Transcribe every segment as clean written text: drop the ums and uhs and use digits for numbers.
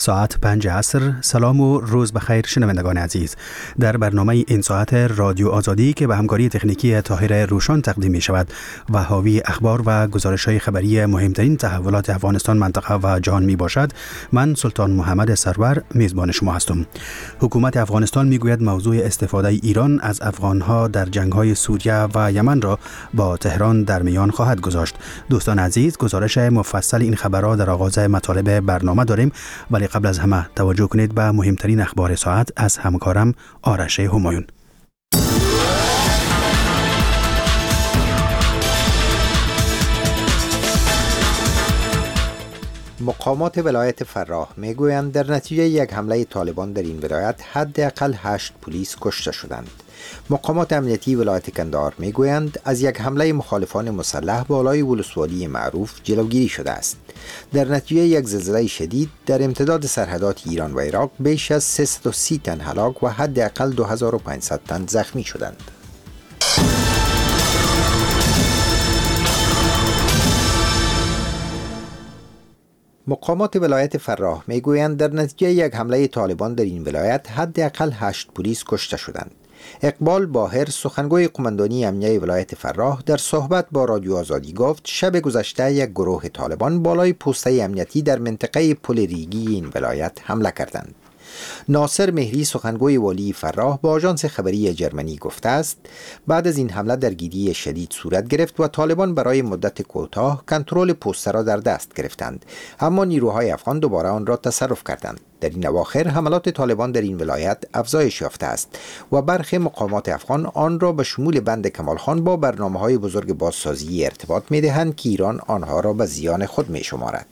ساعت 5 عصر. سلام و روز بخیر شنوندگان عزیز. در برنامه این ساعت رادیو آزادی که به همکاری تکنیکی طاهر روشان تقدیم می شود و حاوی اخبار و گزارش‌های خبری مهمترین تحولات افغانستان، منطقه و جهان می باشد، من سلطان محمد سرور میزبان شما هستم. حکومت افغانستان می گوید موضوع استفاده ایران از افغانها در جنگ‌های سوریه و یمن را با تهران در میان خواهد گذاشت. دوستان عزیز، گزارش مفصل این خبرها در آغاز مطالب برنامه داریم، ولی قبل از همه توجه کنید به مهمترین اخبار ساعت از همکارم آرش همایون. مقامات ولایت فراه میگویند در نتیجه یک حمله طالبان در این ولایت حداقل 8 پلیس کشته شدند. مقامات امنیتی ولایت کندهار میگویند از یک حمله مخالفان مسلح بالای ولسوالی معروف جلوگیری شده است. در نتیجه یک زلزله شدید در امتداد سرحدات ایران و عراق بیش از 330 تن هلاک و حداقل 2500 تن زخمی شدند. مقامات ولایت فراه میگویند در نتیجه یک حمله طالبان در این ولایت حداقل 8 پلیس کشته شدند. اقبال باهر، سخنگوی قماندانی امنیه ولایت فراه، در صحبت با رادیو آزادی گفت شب گذشته یک گروه طالبان بالای پوسته امنیتی در منطقه پل ریگی این ولایت حمله کردند. ناصر مهری، سخنگوی والی فراه، با آژانس خبری جرمنی گفته است بعد از این حمله درگیری شدید صورت گرفت و طالبان برای مدت کوتاه کنترل پوسته را در دست گرفتند، اما نیروهای افغان دوباره آن را تصرف کردند. در این اواخر حملات طالبان در این ولایت افزایش یافته است و برخی مقامات افغان آن را به شمول بند کمال خان با برنامه‌های بزرگ بازسازی ارتباط می‌دهند که ایران آنها را به زیان خود می‌شمارد.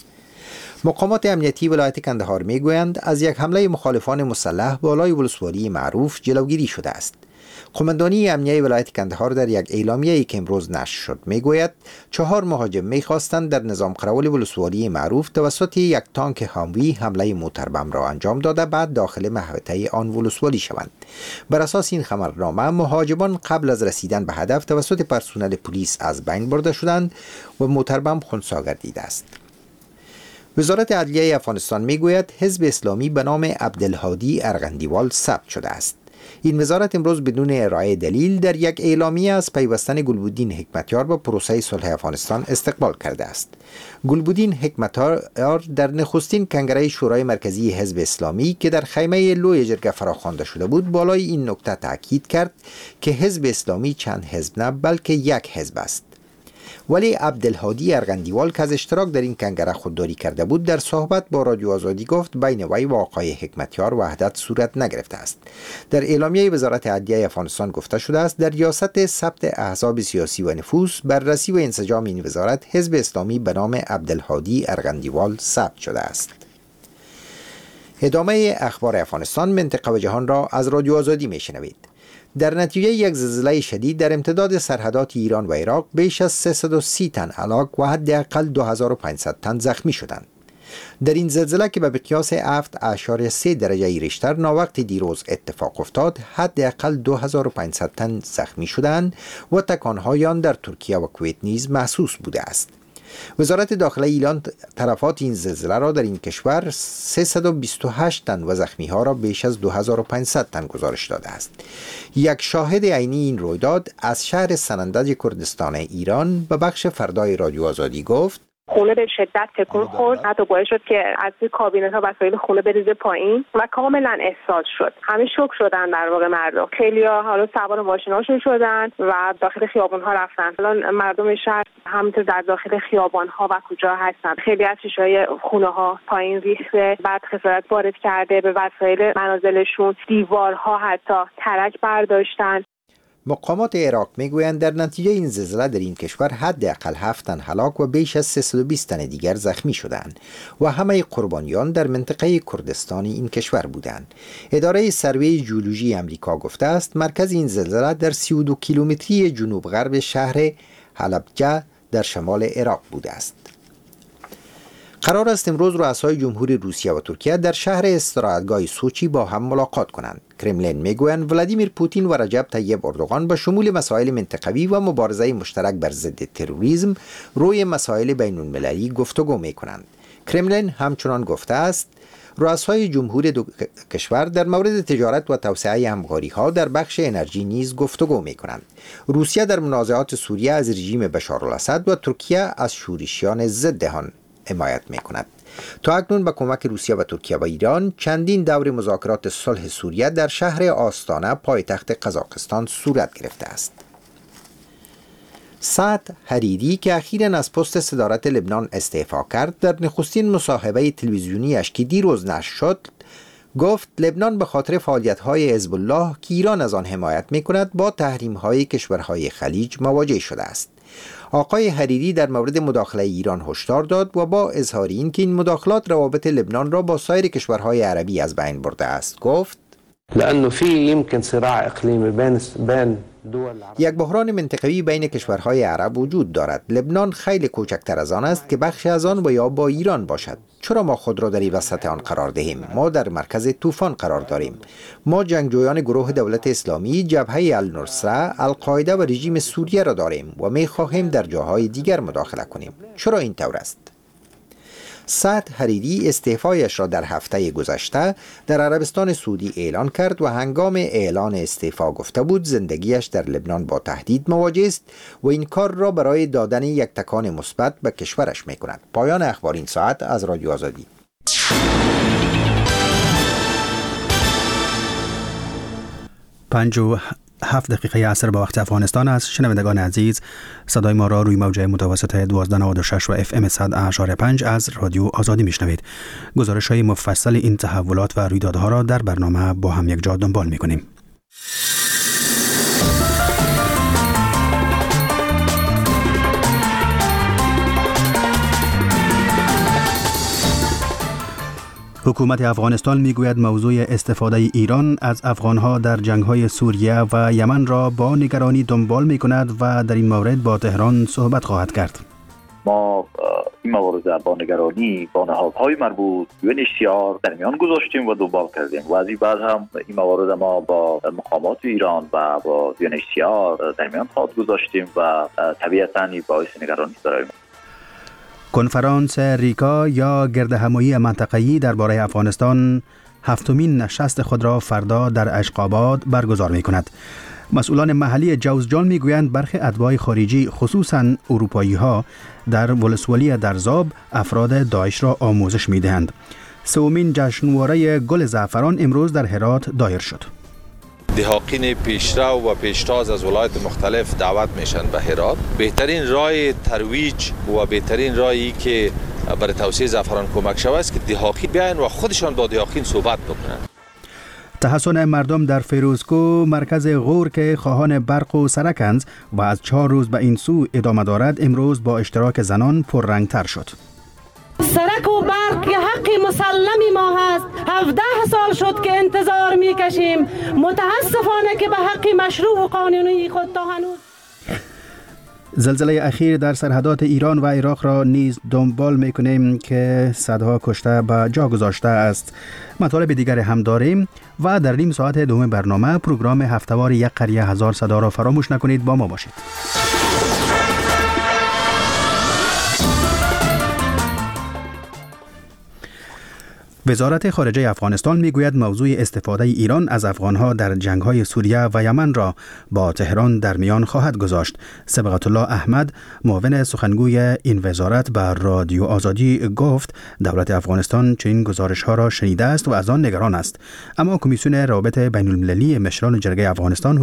مقامات امنیتی ولایت کندهار میگویند از یک حمله مخالفان مسلح بالای ولسوالی معروف جلوگیری شده است. قماندانی امنیه ولایت کندهار در یک اعلامیه‌ای که امروز نشر شد میگوید 4 مهاجم میخواستند در نظام قراول ولسوالی معروف توسط یک تانک هاموی حمله موتربم را انجام داده بعد داخل محوطه آن ولسوالی شوند. بر اساس این خبرنامه مهاجمان قبل از رسیدن به هدف توسط پرسنل پلیس از بین برده شدند و موتربم خنثی گردیده است. وزارت عدلیه افغانستان میگوید حزب اسلامی به نام عبدالهادی ارغندیوال ثبت شده است. این وزارت امروز بدون ارائه دلیل در یک اعلامیه از پیوستن گلبودین حکمتیار به پروسه صلح افغانستان استقبال کرده است. گلبودین حکمتیار در نخستین کنگره شورای مرکزی حزب اسلامی که در خیمه لوی جرگه فراخوانده شده بود بالای این نکته تاکید کرد که حزب اسلامی چند حزب نه بلکه یک حزب است. ولی عبدالهادی ارغندیوال که از اشتراک در این کنگره خودداری کرده بود در صحبت با رادیو آزادی گفت بین وی و آقای حکمتیار وحدت صورت نگرفته است. در اعلامیه وزارت عدلیه افغانستان گفته شده است در ریاست ثبت احزاب سیاسی و نفوذ، بررسی و انسجام این وزارت حزب اسلامی به نام عبدالهادی ارغندیوال ثبت شده است. ادامه اخبار افغانستان، منطقه و جهان را از رادیو آزادی میشنوید. در نتیجه یک زلزله شدید در امتداد سرحدات ایران و عراق بیش از 330 تن هلاک و حداقل 2500 تن زخمی شدند. در این زلزله که به مقیاس 7.3 درجه ریشتر ناوقت دیروز اتفاق افتاد، حداقل 2500 تن زخمی شدند و تکانهای آن در ترکیه و کویت نیز محسوس بوده است. وزارت داخله ایران تلفات این زلزله را در این کشور 328 تن و زخمی ها را بیش از 2500 تن گزارش داده است. یک شاهد عینی این رویداد از شهر سنندج کردستان ایران به بخش فردای رادیو آزادی گفت خونه به شدت تکون خورد، حتی باعث شد که از کابینت ها وسایل خونه بریزه پایین و کاملا احساس شد. همه شوک شدن در واقع مردم. خیلی‌ها حالا سوار ماشیناشون شدن و داخل خیابان ها رفتن. الان مردم شهر همینطور در داخل خیابان ها و کوچه ها هستن. خیلی از شیشه‌های خونه ها پایین ریخته، بعد خسارت وارد کرده به وسایل منازلشون، دیوارها حتی ترک برداشتن. مقامات عراق میگویند در نتیجه این زلزله در این کشور حداقل 7 تن هلاک و بیش از 320 تن دیگر زخمی شدند و همه قربانیان در منطقه کردستان این کشور بودند. اداره سروی ژئولوژی آمریکا گفته است مرکز این زلزله در 32 کیلومتری جنوب غرب شهر حلبجه در شمال عراق بوده است. قرار است امروز رؤسای جمهوری روسیه و ترکیه در شهر استراحتگاه سوچی با هم ملاقات کنند. کرملین میگویند ولادیمیر پوتین و رجب طیب اردوغان به شمول مسائل منطقوی و مبارزه مشترک بر ضد تروریسم روی مسائل بین المللی گفتگو میکنند. کرملین همچنان گفته است رؤسای جمهور دو کشور در مورد تجارت و توسعه همکاری‌ها در بخش انرژی نیز گفتگو می‌کنند. روسیه در منازعات سوریه از رژیم بشارالاسد و ترکیه از شورشیان ضد آن حمایت می‌کند. تا اکنون با کمک روسیه و ترکیه و ایران چندین دور مذاکرات صلح سوریه در شهر آستانه پایتخت قزاقستان صورت گرفته است. سعد حریری که اخیراً از پست صدارت لبنان استعفا کرد، در نخستین مصاحبه تلویزیونیش که دیروز نشر شد گفت لبنان به خاطر فعالیت‌های حزب الله که ایران از آن حمایت می‌کند با تحریم‌های کشورهای خلیج مواجه شده است. آقای حریری در مورد مداخله ایران هشدار داد و با اظهار این که این مداخلات روابط لبنان را با سایر کشورهای عربی از بین برده است گفت لأنه في يمكن صراع إقليمي بين دول یک بحران منطقوی بین کشورهای عرب وجود دارد. لبنان خیلی کوچکتر از آن است که بخشی از آن و یا با ایران باشد. چرا ما خود را در وسط آن قرار دهیم؟ ما در مرکز طوفان قرار داریم. ما جنگجویان گروه دولت اسلامی، جبهه النصره، القاعده و رژیم سوریه را داریم و می خواهیم در جاهای دیگر مداخله کنیم. چرا این طور است؟ سعد حریری استعفایش را در هفته گذشته در عربستان سعودی اعلان کرد و هنگام اعلان استعفا گفته بود زندگیش در لبنان با تهدید مواجه است و این کار را برای دادن یک تکان مثبت به کشورش می‌کند. پایان اخبار این ساعت از رادیو آزادی. 7 دقیقه عصر با وقت افغانستان است. شنوندگان عزیز، صدای ما را روی موج متوسط 1296 و FM 100.5 از رادیو آزادی میشنوید. گزارش‌های مفصل این تحولات و رویدادها را در برنامه با هم یک جا دنبال می‌کنیم. حکومت افغانستان میگوید موضوع استفاده ایران از افغانها در جنگ‌های سوریه و یمن را با نگرانی دنبال می‌کند و در این مورد با تهران صحبت خواهد کرد. ما این موارد با نگرانی با نهادهای مربوط UNHCR در میان گذاشتیم و دنبال کردیم و از این بعد هم این موارد ما با مقامات ایران و با UNHCR در میان خواهد گذاشتیم و طبیعتاً باعث نگرانی برای ما. کنفرانس ریکا یا گردهمایی منطقه‌ای درباره افغانستان هفتمین نشست خود را فردا در اشقاباد برگزار می‌کند. مسئولان محلی جوزجان می‌گویند برخی اتباع خارجی خصوصاً اروپایی‌ها در ولسوالی درزاب افراد داعش را آموزش می‌دهند. سومین جشنواره گل زعفران امروز در هرات دایر شد. دهاقین پیشرو و پیشتاز از ولایت مختلف دعوت میشن به هرات. بهترین راه ترویج و بهترین راهی که برای توسعه زعفران کمک شود است که دهاقین بیاین و خودشان با دهاقین صحبت بکنن. تحسن مردم در فیروزکو مرکز غور که خواهان برق و سرکنز و از 4 روز به این سو ادامه دارد امروز با اشتراک زنان پررنگتر شد. سرک و برق که حق مسلمی ما هست. 17 سال شد که انتظار میکشیم. متاسفانه که به حق مشروع و قانونی خود تا هنوز. زلزله اخیر در سرحدات ایران و عراق را نیز دنبال میکنیم که صدها کشته به جا گذاشته است. مطالب دیگر هم داریم و در نیم ساعت دوم برنامه پروگرام هفته‌وار یک قریه هزار صدا را فراموش نکنید. با ما باشید. وزارت خارجه افغانستان میگوید موضوع استفاده ایران از افغانها در جنگ‌های سوریه و یمن را با تهران در میان خواهد گذاشت. سبقت الله احمد معاون سخنگوی این وزارت به رادیو آزادی گفت دولت افغانستان چنین گزارش‌ها را شنیده است و از آن نگران است. اما کمیسیون روابط بین‌المللی مشران جرگه افغانستان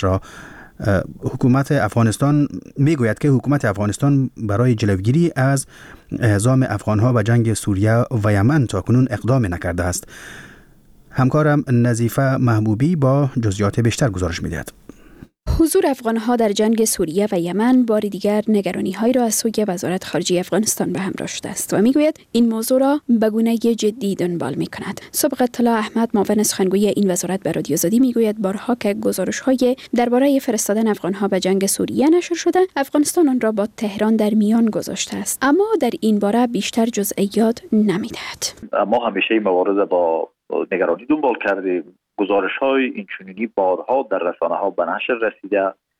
حکومت افغانستان میگوید که حکومت افغانستان برای جلوگیری از اعزام افغانها به جنگ سوریه و یمن تاکنون اقدام نکرده است. همکارم نظیفه محبوبی با جزئیات بیشتر گزارش می‌دهد. حضور افغان‌ها در جنگ سوریه و یمن بار دیگر نگرانی‌هایی را از سوی وزارت خارجه افغانستان به همراه شده است و می‌گوید این موضوع را به گونه جدی دنبال می‌کند. سبقت الله احمد معاون سخنگوی این وزارت به رادیو آزادی می‌گوید بارها که گزارش‌های درباره فرستادن افغان‌ها به جنگ سوریه نشر شده، افغانستان آن را با تهران در میان گذاشته است، اما در این باره بیشتر جزئیات نمی‌دهد. ما همیشه این موارد با نگرانی دنبال کردیم. گزارش‌های اینچنینی بارها در رسانه‌ها به نشر رسیده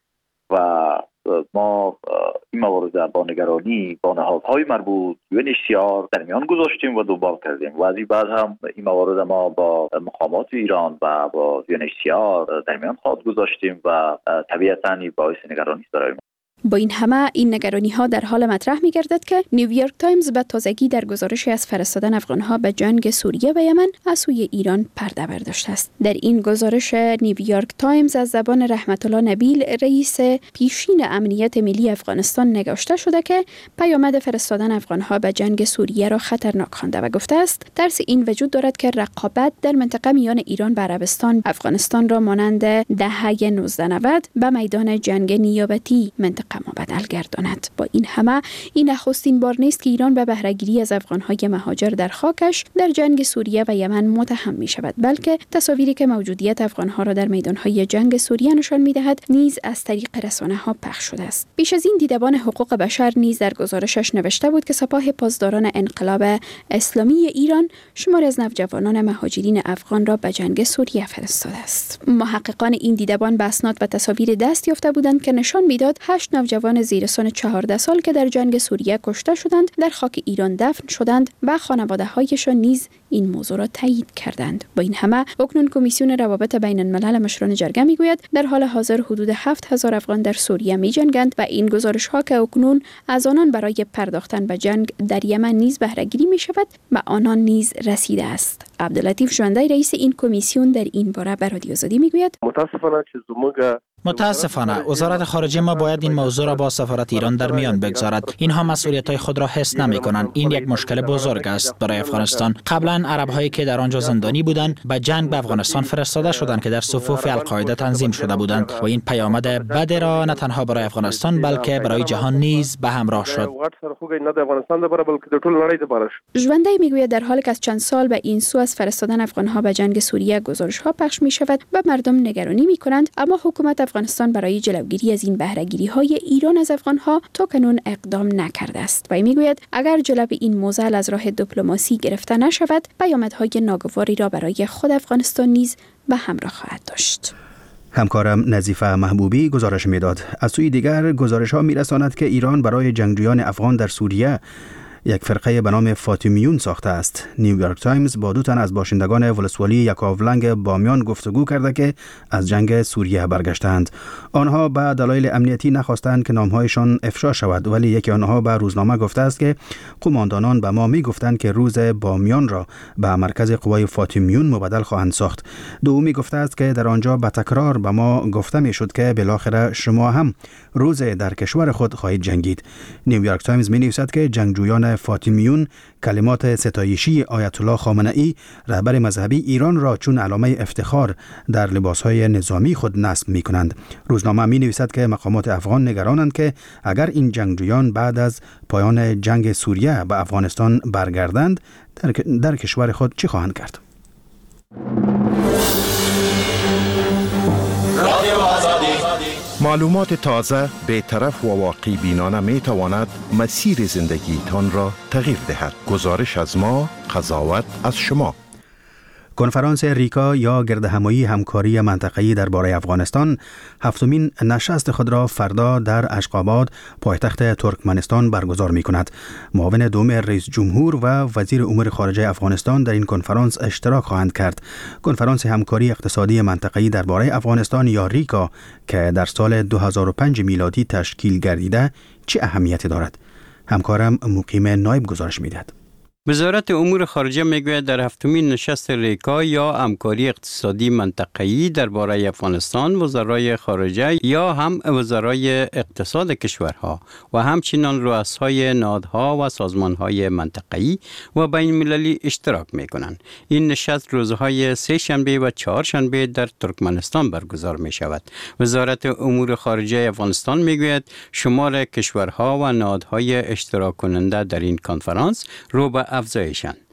و ما این موارد با نگرانی با نهادهای مربوط UNHCR در میان گذاشتیم و دنبال کردیم و از این بعد هم این موارد ما با مقامات ایران و با UNHCR در میان خواهد گذاشتیم و طبیعتاً باعث نگرانی است برای ما. با این همه این نگرانی ها در حال مطرح می گردد که نیویورک تایمز به تازگی در گزارشی از فرستادن افغان ها به جنگ سوریه و یمن از سوی ایران پرده برداشته است. در این گزارش نیویورک تایمز از زبان رحمت الله نبیل رئیس پیشین امنیت ملی افغانستان نگاشته شده که پیامد فرستادن افغان ها به جنگ سوریه را خطرناک خوانده و گفته است ترس این وجود دارد که رقابت در منطقه میان ایران و عربستان افغانستان را مانند دهه 1990 به میدان جنگ نیابتی منطقه ما بدل گرداند. با این همه این نخستین بار نیست که ایران به بهره‌گیری از افغان‌های مهاجر در خاکش در جنگ سوریه و یمن متهم می‌شود، بلکه تصاویری که موجودیت افغان‌ها را در میدان‌های جنگ سوریه نشان می‌دهد نیز از طریق رسانه‌ها پخش شده است. پیش از این دیدبان حقوق بشر نیز در گزارشش نوشته بود که سپاه پاسداران انقلاب اسلامی ایران شماری از نوجوانان مهاجرین افغان را به جنگ سوریه فرستاده است. محققان این دیدبان به اسناد و تصاویر دست یافته بودند که نشان می‌داد 8 نوجوان زیر سن 14 سال که در جنگ سوریه کشته شدند در خاک ایران دفن شدند و خانواده‌هایشان نیز این موضوع را تایید کردند. با این همه اکنون کمیسیون روابط بین الملل مشران جرگه میگوید در حال حاضر حدود 7000 افغان در سوریه می‌جنگند و این گزارش‌ها که اکنون از آنان برای پرداختن به جنگ در یمن نیز بهره‌گیری می‌شود و آنان نیز رسیده است. عبداللطیف ژوندی رئیس این کمیسیون در این باره به رادیو آزادی میگوید متاسفانه وزارت خارجه ما باید این موضوع را با سفارت ایران در میان بگذارد. اینها مسئولیت‌های خود را حس نمی‌کنند. این یک مشکل بزرگ است برای افغانستان. قبلا عرب‌هایی که در آنجا زندانی بودند به جنگ به افغانستان فرستاده شدند که در صفوف القاعده تنظیم شده بودند و این پیامد بد را نه تنها برای افغانستان بلکه برای جهان نیز به همراه شد. ژوندی میگوید در حالی که از چند سال به این سو از فرستادن افغان‌ها به جنگ سوریه گزارش‌ها پخش می‌شود و مردم نگرانی می‌کنند، اما حکومت افغانستان برای جلوگیری از این بهره‌گیری‌های ایران از افغان‌ها تاکنون اقدام نکرده است و میگوید اگر جلب این موضوع از راه دیپلماسی گرفته نشود پیامدهای ناگواری را برای خود افغانستان نیز به همراه خواهد داشت. همکارم نظیفه محبوبی گزارش میداد. از سوی دیگر گزارش‌ها می‌رساند که ایران برای جنگجویان افغان در سوریه یک فرقه به نام فاطمیون ساخته است. نیویورک تایمز با 2 تن از باشندگان ولسوالی یکاولنگ بامیان گفتگو کرده که از جنگ سوریه برگشتند. آنها به دلایل امنیتی نخواستند که نامهایشان افشا شود، ولی یکی آنها به روزنامه گفته است که قماندانان به ما میگفتند که روز بامیان را به مرکز قوای فاطمیون مبدل خواهند ساخت. دومی گفته است که در آنجا به تکرار به ما گفته میشد که بالاخره شما هم روز در کشور خود خواهید جنگید. نیویورک تایمز می‌نویسد که جنگجویان فاطمیون کلمات ستایشی آیت الله خامنه‌ای رهبر مذهبی ایران را چون علامه افتخار در لباسهای نظامی خود نصب می‌کنند. روزنامه می‌نویسد که مقامات افغان نگرانند که اگر این جنگجویان بعد از پایان جنگ سوریه به افغانستان برگردند در کشور خود چه خواهند کرد؟ معلومات تازه، بی‌طرف و واقعی بینانه می تواند مسیر زندگیتان را تغییر دهد. گزارش از ما، قضاوت از شما. کنفرانس ریکا یا گردهمایی همکاری منطقه‌ای درباره افغانستان 7مین نشست خود را فردا در اشقاباد پایتخت ترکمنستان برگزار می‌کند. معاون دوم رئیس جمهور و وزیر امور خارجه افغانستان در این کنفرانس اشتراک خواهند کرد. کنفرانس همکاری اقتصادی منطقه‌ای درباره افغانستان یا ریکا که در سال 2005 میلادی تشکیل گردیده چه اهمیتی دارد؟ همکارم مقیم نایب گزارش می‌دهد. وزارت امور خارجه میگوید در 7مین نشست ریکا یا همکاری اقتصادی منطقه‌ای درباره افغانستان وزرای خارجه یا هم وزرای اقتصاد کشورها و همچنین رؤسای نهادها و سازمانهای منطقه‌ای و بین المللی اشتراک میکنند. این نشست روزهای 3 شنبه و 4 شنبه در ترکمنستان برگزار می شود. وزارت امور خارجه افغانستان میگوید شمار کشورها و نهادهای اشتراک کننده در این کنفرانس رو به افزایشند.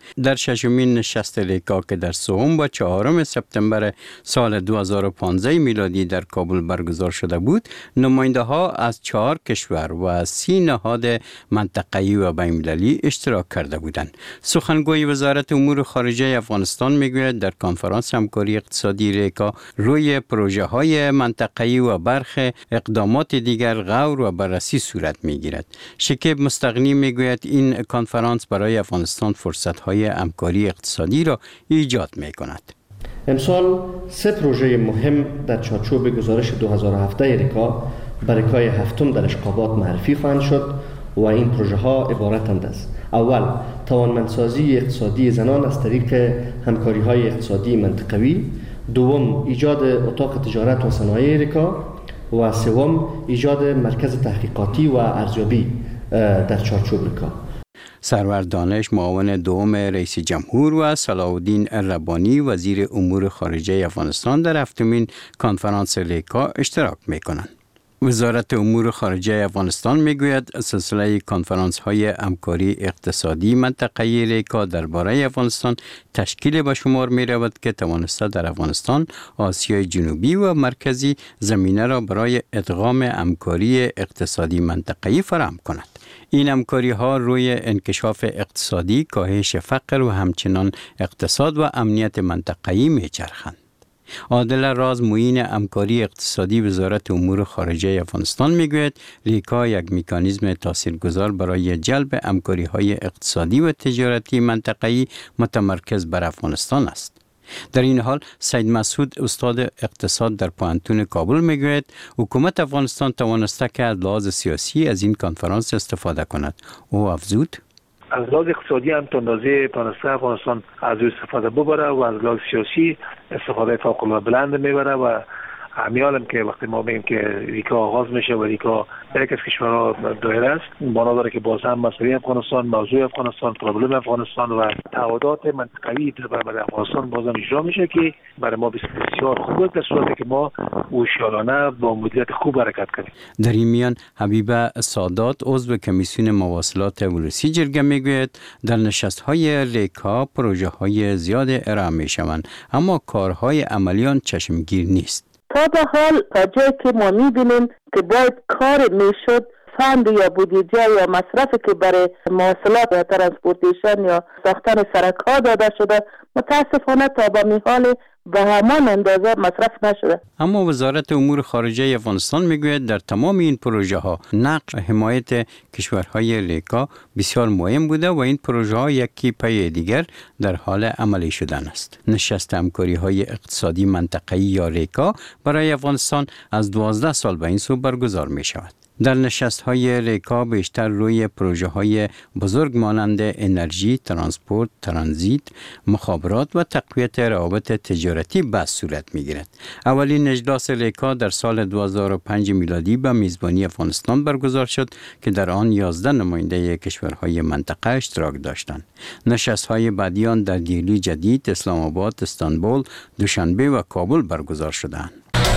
در ششمین نشست لیکا که در 3 و 4 سپتامبر سال 2015 میلادی در کابل برگزار شده بود، نماینده ها از 4 کشور و 30 نهاد منطقه‌ای و بین‌المللی اشتراک کرده بودند. سخنگوی وزارت امور خارجه افغانستان میگوید در کنفرانس همکاری اقتصادی لیکا روی پروژه های منطقه‌ای و برخی اقدامات دیگر غور و بررسی صورت میگیرد. شکیب مستغنی میگوید این کنفرانس برای افغانستان فرصت‌های همکاری اقتصادی را ایجاد می‌کند. امسال 3 پروژه مهم در چارچوب گزارش 2017 ریکا برای ریکای 7 در اشقابات معرفی خواهند شد و این پروژه ها عبارتند از: اول، توانمندسازی اقتصادی زنان از طریق همکاری های اقتصادی منطقوی. دوم، ایجاد اتاق تجارت و صنایع ریکا. و سوم، ایجاد مرکز تحقیقاتی و ارزیابی در چارچوب ریکا. سرور دانش معاون دوم رئیس جمهور و صلاح الدین ربانی وزیر امور خارجه افغانستان در 7مین کنفرانس لیکا اشتراک می‌کنند. وزارت امور خارجه افغانستان میگوید سلسله کنفرانس های همکاری اقتصادی منطقه‌ای لیکا درباره افغانستان تشکیل به شمار می رود که توانسته در افغانستان، آسیای جنوبی و مرکزی زمینه را برای ادغام همکاری اقتصادی منطقه‌ای فراهم کند. این همکاری ها روی انکشاف اقتصادی، کاهش فقر و همچنان اقتصاد و امنیت منطقه‌ای می چرخند. عادل راز معین همکاری اقتصادی وزارت امور خارجه افغانستان میگوید لیکا یک مکانیزم تاثیرگذار برای جلب همکاری‌های اقتصادی و تجارتی منطقه‌ای متمرکز بر افغانستان است. در این حال سید مسعود استاد اقتصاد در پوهنتون کابل میگوید حکومت افغانستان توانسته که از لحاظ سیاسی از این کنفرانس استفاده کند. او افزود: از لحاظ اقتصادی هم تندازی تانسته افغانستان از او استفاده ببره و از لحاظ سیاسی استفاده فوق‌العاده بلند میبره و همیالم که وقتی ما بگیم که ریکا آغاز میشه و ریکا یک از کشورها دایره است، معنا داره که باز هم مسئله افغانستان، موضوع افغانستان، پروبلم افغانستان و تعهدات منطقوی برای افغانستان باز هم اجرا میشه که برای ما بسیار خوبه در صورتی که ما هوشیارانه با مدیریت خوب حرکت کنیم. در این میان حبیبه سادات عضو کمیسیون مواصلات ولسی جرگه میگوید در نشست‌های لیکا پروژه‌های زیاد ارائه میشوند اما کارهای عملی آن چشمگیر نیست. تا به حال تا جایی که ما می‌بینیم که باید کار میشد فند یا بودجه یا مصرفی که برای مواصلات یا ترانسپورتیشن یا ساختن سرک‌ها داده شده متاسفانه تا به میحال به همان اندازه مصرف نشده. اما وزارت امور خارجه افغانستان میگوید در تمام این پروژه ها نقش حمایت کشورهای لیکا بسیار مهم بوده و این پروژه ها یکی پی دیگر در حال عملی شدن است. نشست همکاری های اقتصادی منطقه‌ای یا لیکا برای افغانستان از 12 سال به این سو برگزار می شود. در نشست‌های لیکا بیشتر روی پروژه‌های بزرگ مانند انرژی، ترانسپورت، ترانزیت، مخابرات و تقویت روابط تجارتی بحث صورت می‌گیرد. اولین اجلاس لیکا در سال 2005 میلادی به میزبانی افغانستان برگزار شد که در آن 11 نماینده کشورهای منطقه اشتراک داشتند. نشست‌های بعدی آن در دیلی جدید، اسلام آباد، استانبول، دوشنبه و کابل برگزار شدند.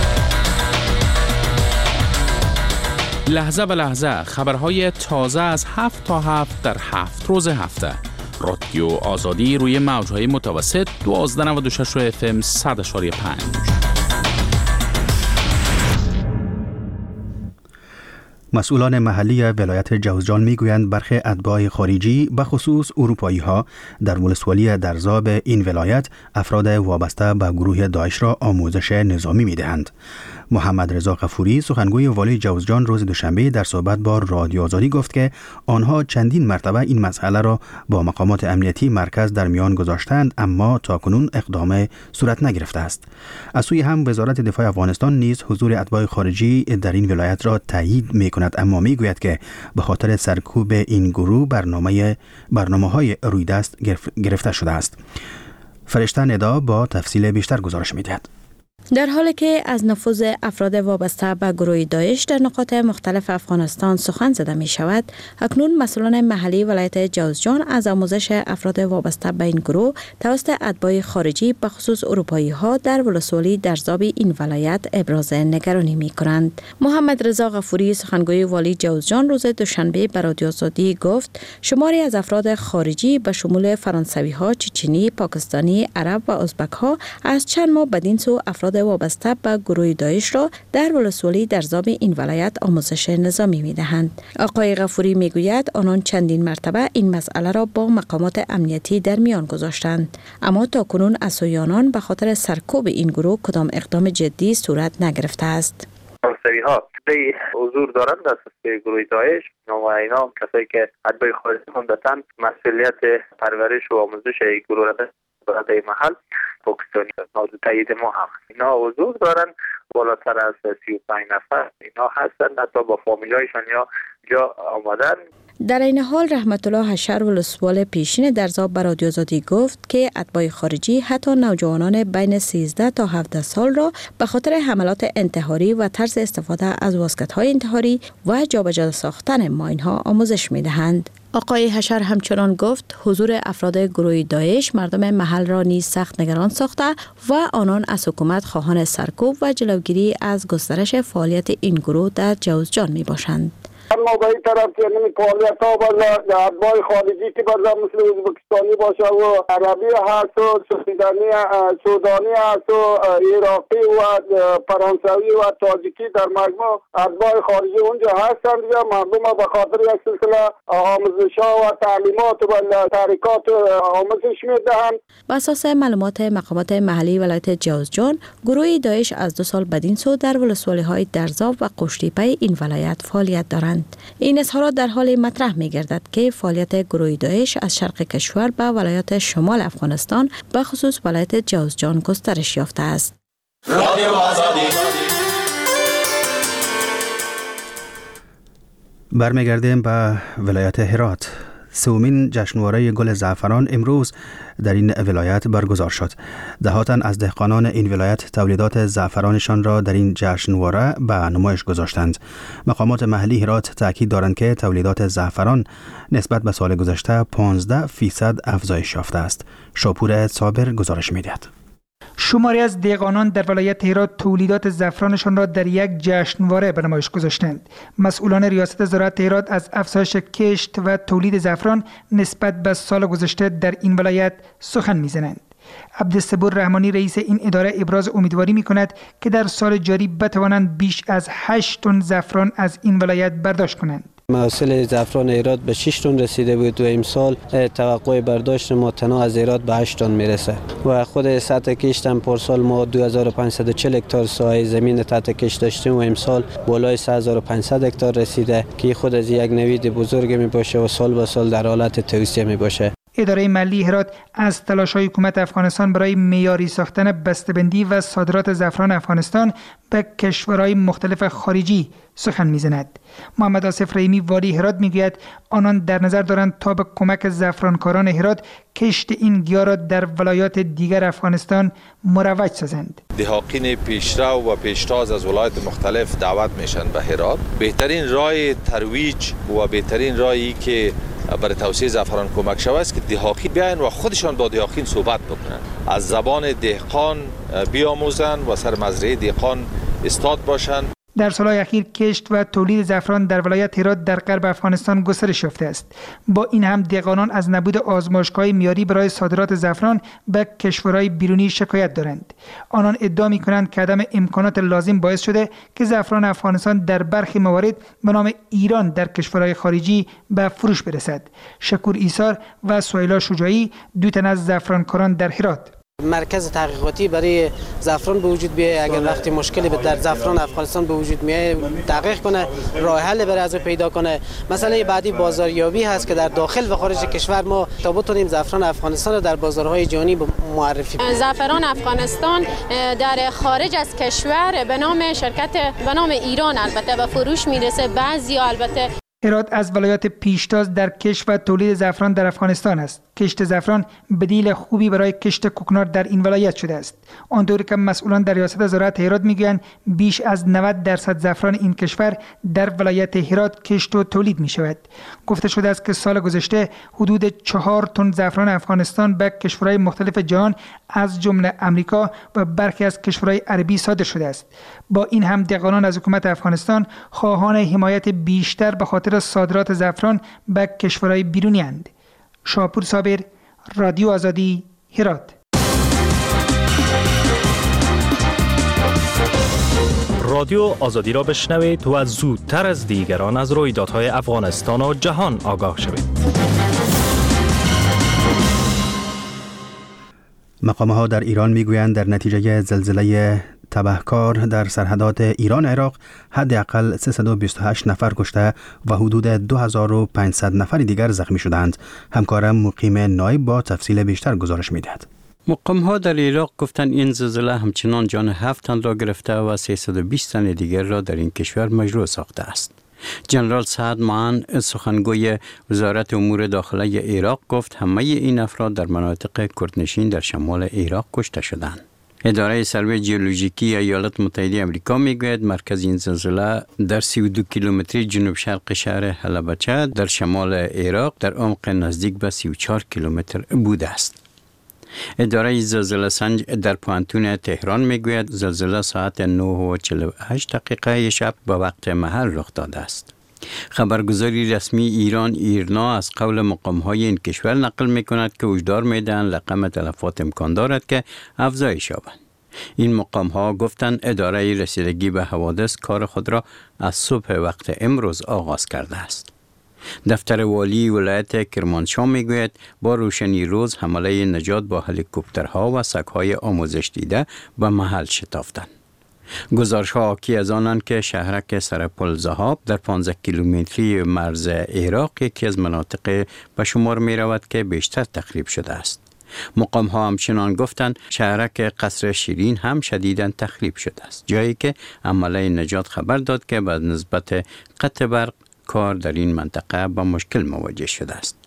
لحظه به لحظه خبرهای تازه از 7 تا 7 در 7 روز هفته. رادیو آزادی روی موج‌های متوسط 1296 FM 100.5. مسئولان محلی ولایت جوزجان میگویند برخی اتباع خارجی به خصوص اروپایی ها در ولسوالی درزاب این ولایت افراد وابسته به گروه داعش را آموزش نظامی میدهند. محمد رضا غفوری سخنگوی والی جوزجان روز دوشنبه در صحبت با رادیو آزادی گفت که آنها چندین مرتبه این مسئله را با مقامات امنیتی مرکز در میان گذاشتند اما تاکنون اقدام صورت نگرفته است. از سوی هم وزارت دفاع افغانستان نیز حضور اتباع خارجی در این ولایت را تایید می‌کند اما میگوید که به خاطر سرکوب این گروه برنامه‌های روی دست گرفته شده است. فرشته ندا با تفصیل بیشتر گزارش می‌دهد. در حالی که از نفوذ افراد وابسته به گروه داعش در نقاط مختلف افغانستان سخن زده می شود، اکنون مسئولان محلی ولایت جوزجان از آموزش افراد وابسته به این گروه توسط اتباع خارجی به خصوص اروپایی ها در ولسوالی درزاب این ولایت ابراز نگرانی می کنند. محمد رضا غفوری سخنگوی والی جوزجان روز دوشنبه به رادیو آزادی گفت شماری از افراد خارجی به شمول فرانسوی ها، چچنی، پاکستانی، عرب و ازبک ها از چند ماه بدین سو افراد وابسته به گروه داعش را در ولسوالی درزاب این ولایت آموزش نظامی می دهند. آقای غفوری می گوید آنان چندین مرتبه این مسئله را با مقامات امنیتی در میان گذاشتند، اما تاکنون از سوی آنان به خاطر سرکوب این گروه کدام اقدام جدی صورت نگرفته است. فرانسوی ها حضور دارند در گروه داعش و اینا کسایی که اتباع خارجی عمدتاً مسئولیت پرورش و آموزش این گروه را برای محل پاکستانی موضوع تایید ما هم اینا حضور دارن، بالاتر از 35 نفر اینا هستن، حتی با فامیلایشان یا جا آمدن. در این حال رحمت الله حشر ولسوال پیشین درزاب به رادیو آزادی گفت که اتباع خارجی حتی نوجوانان بین 13 تا 17 سال را به خاطر حملات انتحاری و طرز استفاده از واسکت‌های انتحاری و جابجا ساختن ماین‌ها آموزش می‌دهند. آقای حشر همچنان گفت حضور افراد گروه داعش مردم محل را نیز سخت نگران ساخته و آنان از حکومت خواهان سرکوب و جلوگیری از گسترش فعالیت این گروه در جوزجان می باشند. اما به این طرف که فعالیت ها بالا اتباع خارجی که بالا مثل ازبکستانی باشه و عربی هست و سودانی هست و عراقی و فرانسوی و تاجیکی در مجموع اتباع خارجی اونجا هستند دیگه مردم به خاطر یک سلسله آموزش ها و تعلیمات و تحریکات آموزش میدهند. بر اساس معلومات مقامات محلی ولایت جوزجان، گروه داعش از 2 سال بدین سو در ولسوالی های درزاب و قشتیپی این ولایت فعالیت دارند. این اظهارات در حال مطرح می گردد که فعالیت گروه داعش از شرق کشور به ولایات شمال افغانستان به خصوص ولایت جوزجان گسترش یافته است. برمیگردیم به ولایت هرات. سومین جشنواره گل زعفران امروز در این ولایت برگزار شد. دهاتن از دهقانان این ولایت تولیدات زعفرانشان را در این جشنواره به نمایش گذاشتند. مقامات محلی هرات تاکید دارند که تولیدات زعفران نسبت به سال گذشته 15% افزایش یافته است. شاپور صابر گزارش می‌دهد. شماری از دهقانان در ولایت هرات تولیدات زعفرانشان را در یک جشنواره به نمایش گذاشتند. مسئولان ریاست زراعت هرات از افزایش کشت و تولید زعفران نسبت به سال گذشته در این ولایت سخن می‌زنند. عبدالصبور رحمانی رئیس این اداره ابراز امیدواری می‌کند که در سال جاری بتوانند بیش از 8 تن زعفران از این ولایت برداشت کنند. محصول زعفران هرات به 6 تن رسیده بود و امسال توقع برداشت ما تنها از هرات به 8 تن میرسه و خود سطح کشت هم پارسال ما 2540 هکتار ساحه زمین تحت کشت داشتیم و امسال بالای 3500 هکتار رسیده که خود از یک نوید بزرگ می باشه و سال به سال در حالت توسعه می باشه. اداره ملی هرات از تلاش‌های حکومت افغانستان برای معیاری ساختن بسته‌بندی و صادرات زعفران افغانستان به کشورهای مختلف خارجی سخن می‌زند. محمد آصف رحیمی والی هرات می‌گوید آنان در نظر دارند تا به کمک زعفرانکاران هرات کشت این گیاه را در ولایات دیگر افغانستان مروج سازند. دهاقین پیشرو و پیشتاز از ولایات مختلف دعوت میشن به هرات. بهترین راه ترویج و بهترین راهی که برای توسعه زعفران کمک شود است که دهاقین بیاین و خودشان با دهاقین صحبت بکنن، از زبان دهقان بیاموزن و سر مزرعه دهقان استاد باشن. در سالهای اخیر کشت و تولید زعفران در ولایت هرات در غرب افغانستان گسترش یافته است. با این هم دهقانان از نبود آزمایشگاه معیاری برای صادرات زعفران به کشورهای بیرونی شکایت دارند. آنان ادعا می‌کنند که عدم امکانات لازم باعث شده که زعفران افغانستان در برخی موارد به نام ایران در کشورهای خارجی به فروش برسد. شکور ایسار و سهیلا شجاعی دو تن از زعفرانکاران در هرات. مرکز تحقیقاتی برای زعفران به وجود بیاید، اگر وقتی مشکلی در زعفران افغانستان به وجود میاد تحقیق کنه، راه حل برای از پیدا کنه. مسئله بعدی بازاریابی هست که در داخل و خارج کشور ما تا بتونیم زعفران افغانستان رو در بازارهای جهانی معرفی کنیم. زعفران افغانستان در خارج از کشور به نام شرکت به نام ایران البته به فروش میرسه. بعضی البته هرات از ولایات پیشتاز در کشت و تولید زعفران در افغانستان است. کشت زعفران بدیل خوبی برای کشت کوکنار در این ولایت شده است. آنطور که مسئولان در ریاست زراعت هرات میگویند بیش از 90% زعفران این کشور در ولایت هرات کشت و تولید می شود. گفته شده است که سال گذشته حدود 4 تن زعفران افغانستان به کشورهای مختلف جهان از جمله امریکا و برخی از کشورهای عربی صادر شده است. با این هم دهقانان از حکومت افغانستان خواهان حمایت بیشتر به خاطر صادرات زعفران به کشورهای بیرونی اند. شاپور صابر، رادیو آزادی، هرات. رادیو آزادی را بشنوید و زودتر از دیگران از رویدادهای افغانستان و جهان آگاه شوید. مقام‌ها در ایران میگویند در نتیجه زلزله تبهکار در سرحدات ایران عراق حداقل 328 نفر کشته و حدود 2500 نفر دیگر زخمی شدند. همکارم مقیم نایب با تفصیل بیشتر گزارش می‌دهد. مقام‌ها در عراق گفتند این زلزله همچنان جان 7 تن را گرفته و 320 تن دیگر را در این کشور مجروح ساخته است. جنرال سعد معن سخنگوی وزارت امور داخلی عراق گفت همه این افراد در مناطق کردنشین در شمال عراق کشته شدند. اداره سروی ژئولوژیکی ایالات متحده آمریکا میگوید مرکز این زلزله در 32 کیلومتری جنوب شرق شهر حلبچه در شمال عراق در عمق نزدیک به 34 کیلومتر بوده است. اداره زلزله سنج در پوانتون تهران میگوید زلزله ساعت 9:48 شب به وقت محل رخ داده است. خبرگزاری رسمی ایران ایرنا از قول مقام‌های این کشور نقل می‌کند که هشدار می‌دهند رقم تلفات امکان دارد که افزایش یابد. این مقام‌ها گفتند اداره رسیدگی به حوادث کار خود را از صبح وقت امروز آغاز کرده است. دفتر والی ولایت کرمانشاه میگوید با روشنی روز حمله نجات با هلیکوپترها و سگ‌های آموزش دیده به محل شتافتند. گزارش‌ها حاکی از آنند که شهرک سرپل ذهاب در 15 کیلومتری مرز عراق یکی از مناطق به شمار می رود که بیشتر تخریب شده است. مقام‌ها همچنان گفتند شهرک قصر شیرین هم شدیداً تخریب شده است، جایی که عمله نجات خبر داد که به نسبت قطع برق کار در این منطقه با مشکل مواجه شده است.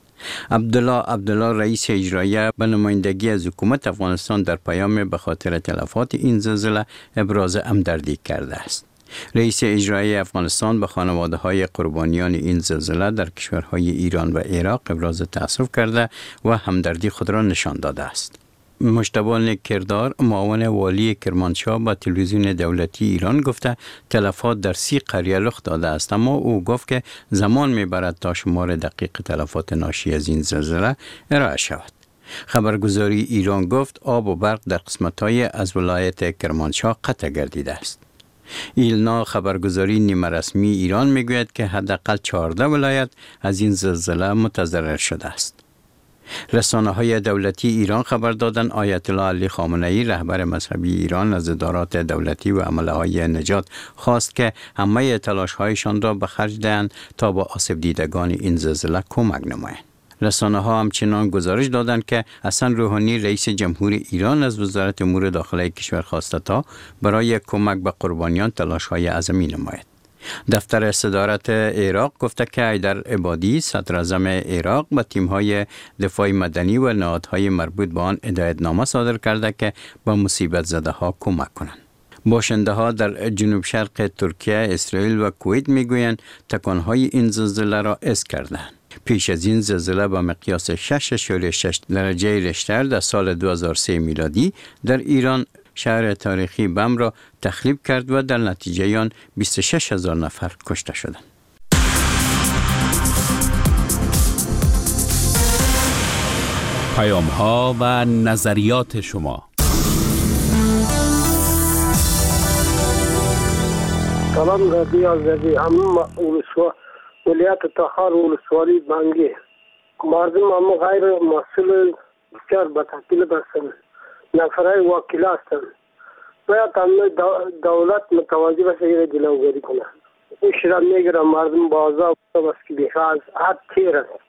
عبدالله رئیس اجرایی به نمایندگی از حکومت افغانستان در پیام به خاطر تلفات این زلزله ابراز همدردی کرده است. رئیس اجرایی افغانستان به خانواده‌های قربانیان این زلزله در کشورهای ایران و عراق ابراز تأسف کرده و همدردی خود را نشان داده است. مجتبی نیکردار معاون والی کرمانشاه با تلویزیون دولتی ایران گفته تلفات در 30 قریه رخ داده است، اما او گفت که زمان میبرد تا شمار دقیق تلفات ناشی از این زلزله ارائه شود. خبرگزاری ایران گفت آب و برق در قسمت‌های از ولایت کرمانشاه قطع گردیده است. ایلنا خبرگزاری نیمه رسمی ایران میگوید که حداقل 14 ولایت از این زلزله متضرر شده است. رسانه‌های دولتی ایران خبر دادند آیت الله علی خامنه‌ای رهبر مذهبی ایران از ادارات دولتی و عمله‌های نجات خواست که همه تلاش‌هایشان را به خرج دهند تا با آسیب دیدگان این زلزله کمک نمایند. رسانه‌ها همچنان گزارش دادند که حسن روحانی رئیس جمهور ایران از وزارت امور داخلی کشور خواسته تا برای کمک به قربانیان تلاش‌های عظیمی نماید. دفتر صدارت عراق گفته که حیدر عبادی صدراعظم عراق با تیم‌های دفاع مدنی و نهادهای مربوط به آن هدایتنامه صادر کرده که با مصیبت زده‌ها کمک کنند. باشنده‌ها در جنوب شرق ترکیه، اسرائیل و کویت میگویند تکان‌های این زلزله را حس کردند. پیش از این زلزله با مقیاس 6.6 درجه ریشتر در سال 2003 میلادی در ایران شهر تاریخی بم را تخریب کرد و در نتیجه آن 26,000 نفر کشته شدند. پیام‌ها و نظریات شما. سلام رادیو آزادی. ولیت تخار ولسوالی بانگی مردم اما غیر مسئول بسیار به تعطیل بستند. نفرای وکیل هستند. باید همه دولت متوجه بشه ایره جلوگیری کنه. این شرم میگیره مردم بازار بست که بیخواه از حد تیر است.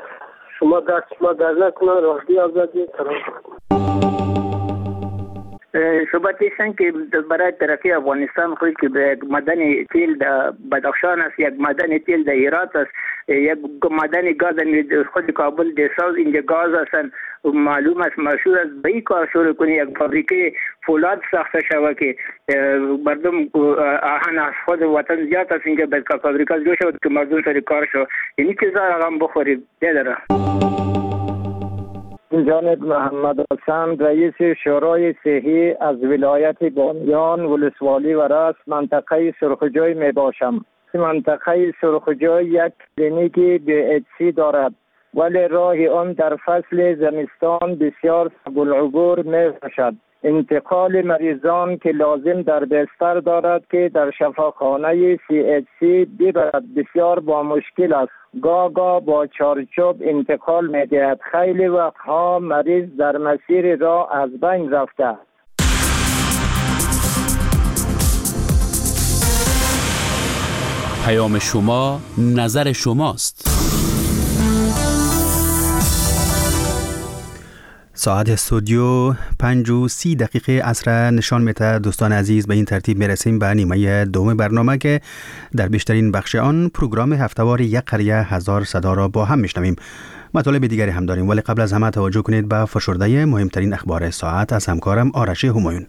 شما در نکنه رادیو آزادی سلام. صحبت ایستن که برای ترقی افغانستان خود که یک معدن تیل در بدخشان است، یک معدن تیل در هرات است، یک معدن گاز خود کابل دساز اینجا گاز هستن، معلوم است مشهور است. به این کار شروع کنی یک فابریکه فولاد ساخته شود که مردم آهن از خود وطن زیاد است، اینجا به فابریکه جوش شود که مردم سر کار شود، یعنی چیزا رقم بخورید دیداره. جانب محمد حسن رئیس شورای صحی از ولایت بانیان ولسوالی و راس منطقه سرخجوی می باشم. منطقه سرخجوی یک کلینیک BHC دارد ولی راه آن در فصل زمستان بسیار صعب العبور می باشد. انتقال مریضان که لازم در بستر دارد که در شفاخانه CHC ببرد بسیار با مشکل است. گاه با چارچوب انتقال می دهد. خیلی وقتها مریض در مسیر راه از بین رفته. پیام شما نظر شماست. ساعت استودیو 5:30 عصر نشان میده. دوستان عزیز، به این ترتیب میرسیم به نیمه دوم برنامه که در بیشترین بخش آن پروگرام هفته‌وار یک قریه هزار صدا را با هم میشنویم. مطالب دیگری هم داریم ولی قبل از همه توجه کنید به فشرده مهمترین اخبار ساعت از همکارم آرش همایون.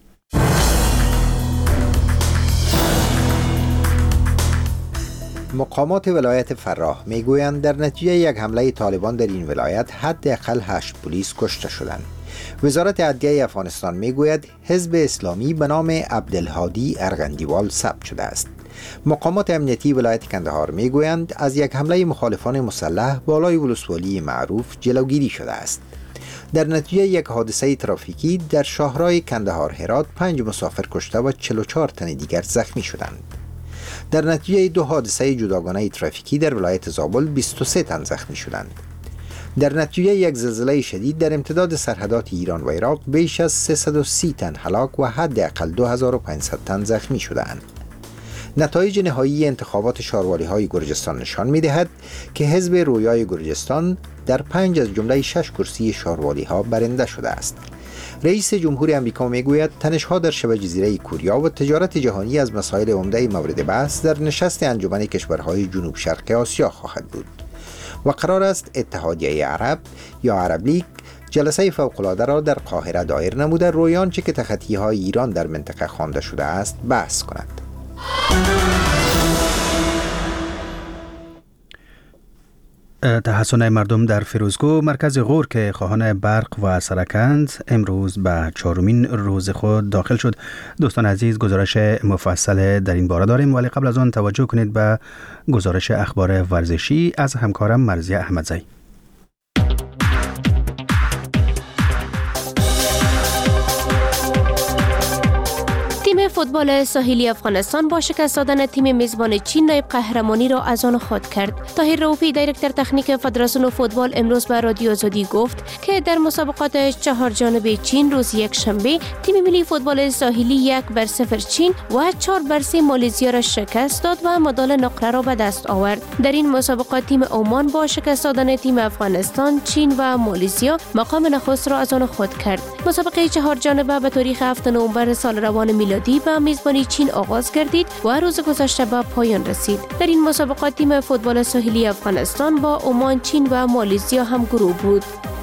مقامات ولایت فراه میگویند در نتیجه یک حمله طالبان در این ولایت حداقل 8 پلیس کشته شدند. وزارت عدلیه افغانستان میگوید حزب اسلامی به نام عبدالهادی ارغندیوال ثبت شده است. مقامات امنیتی ولایت کندهار میگویند از یک حمله مخالفان مسلح بالای ولسوالی معروف جلوگیری شده است. در نتیجه یک حادثه ترافیکی در شاهراه کندهار هرات 5 مسافر کشته و 44 تن دیگر زخمی شدند. در نتیجه 2 حادثه جداگانه ترافیکی در ولایت زابل 23 تن زخمی شدند. در نتیجه یک زلزله شدید در امتداد سرحدات ایران و عراق بیش از 330 تن هلاک و حداقل 2500 تن زخمی شدند. نتایج نهایی انتخابات شاروالی‌های گرجستان نشان می‌دهد که حزب رویای گرجستان در 5 از جمله 6 کرسی شاروالی‌ها برنده شده است. رئیس جمهور امریکا میگوید تنش‌ها در شبه جزیره کوریا و تجارت جهانی از مسائل عمده مورد بحث در نشست انجمن کشورهای جنوب شرق آسیا خواهد بود و قرار است اتحادیه عرب یا عرب لیگ جلسه فوق‌العاده را در قاهره دایر نموده روی آنچه که تخطی‌های ایران در منطقه خوانده شده است بحث کند. تحسن مردم در فیروزکو مرکز غور که خواهان برق و سرکند امروز به 4مین روز خود داخل شد. دوستان عزیز، گزارش مفصل در این باره داریم ولی قبل از آن توجه کنید به گزارش اخبار ورزشی از همکارم مرزیه احمدزی. تیم فوتبال ساحلی افغانستان با شکست دادن تیم میزبان چین نایب قهرمانی را از آن خود کرد. طاهر رؤوفی دایرکتور تکنیک فدراسیون فوتبال امروز به رادیو آزادی گفت که در مسابقات 4 جانبه چین روز یکشنبه تیم ملی فوتبال ساحلی 1-0 چین و 4-3 مالزیا را شکست داد و مدال نقره را به دست آورد. در این مسابقات تیم عمان با شکست دادن تیم افغانستان، چین و مالزیا مقام نخست را از آن خود کرد. مسابقه 4 جانبه به تاریخ 7 نوامبر سال روان میلادی به میزبانی چین آغاز گردید و روز گذشته به پایان رسید. در این مسابقات تیم فوتبال ساحلی افغانستان با عمان، چین و مالزیا هم گروه بود.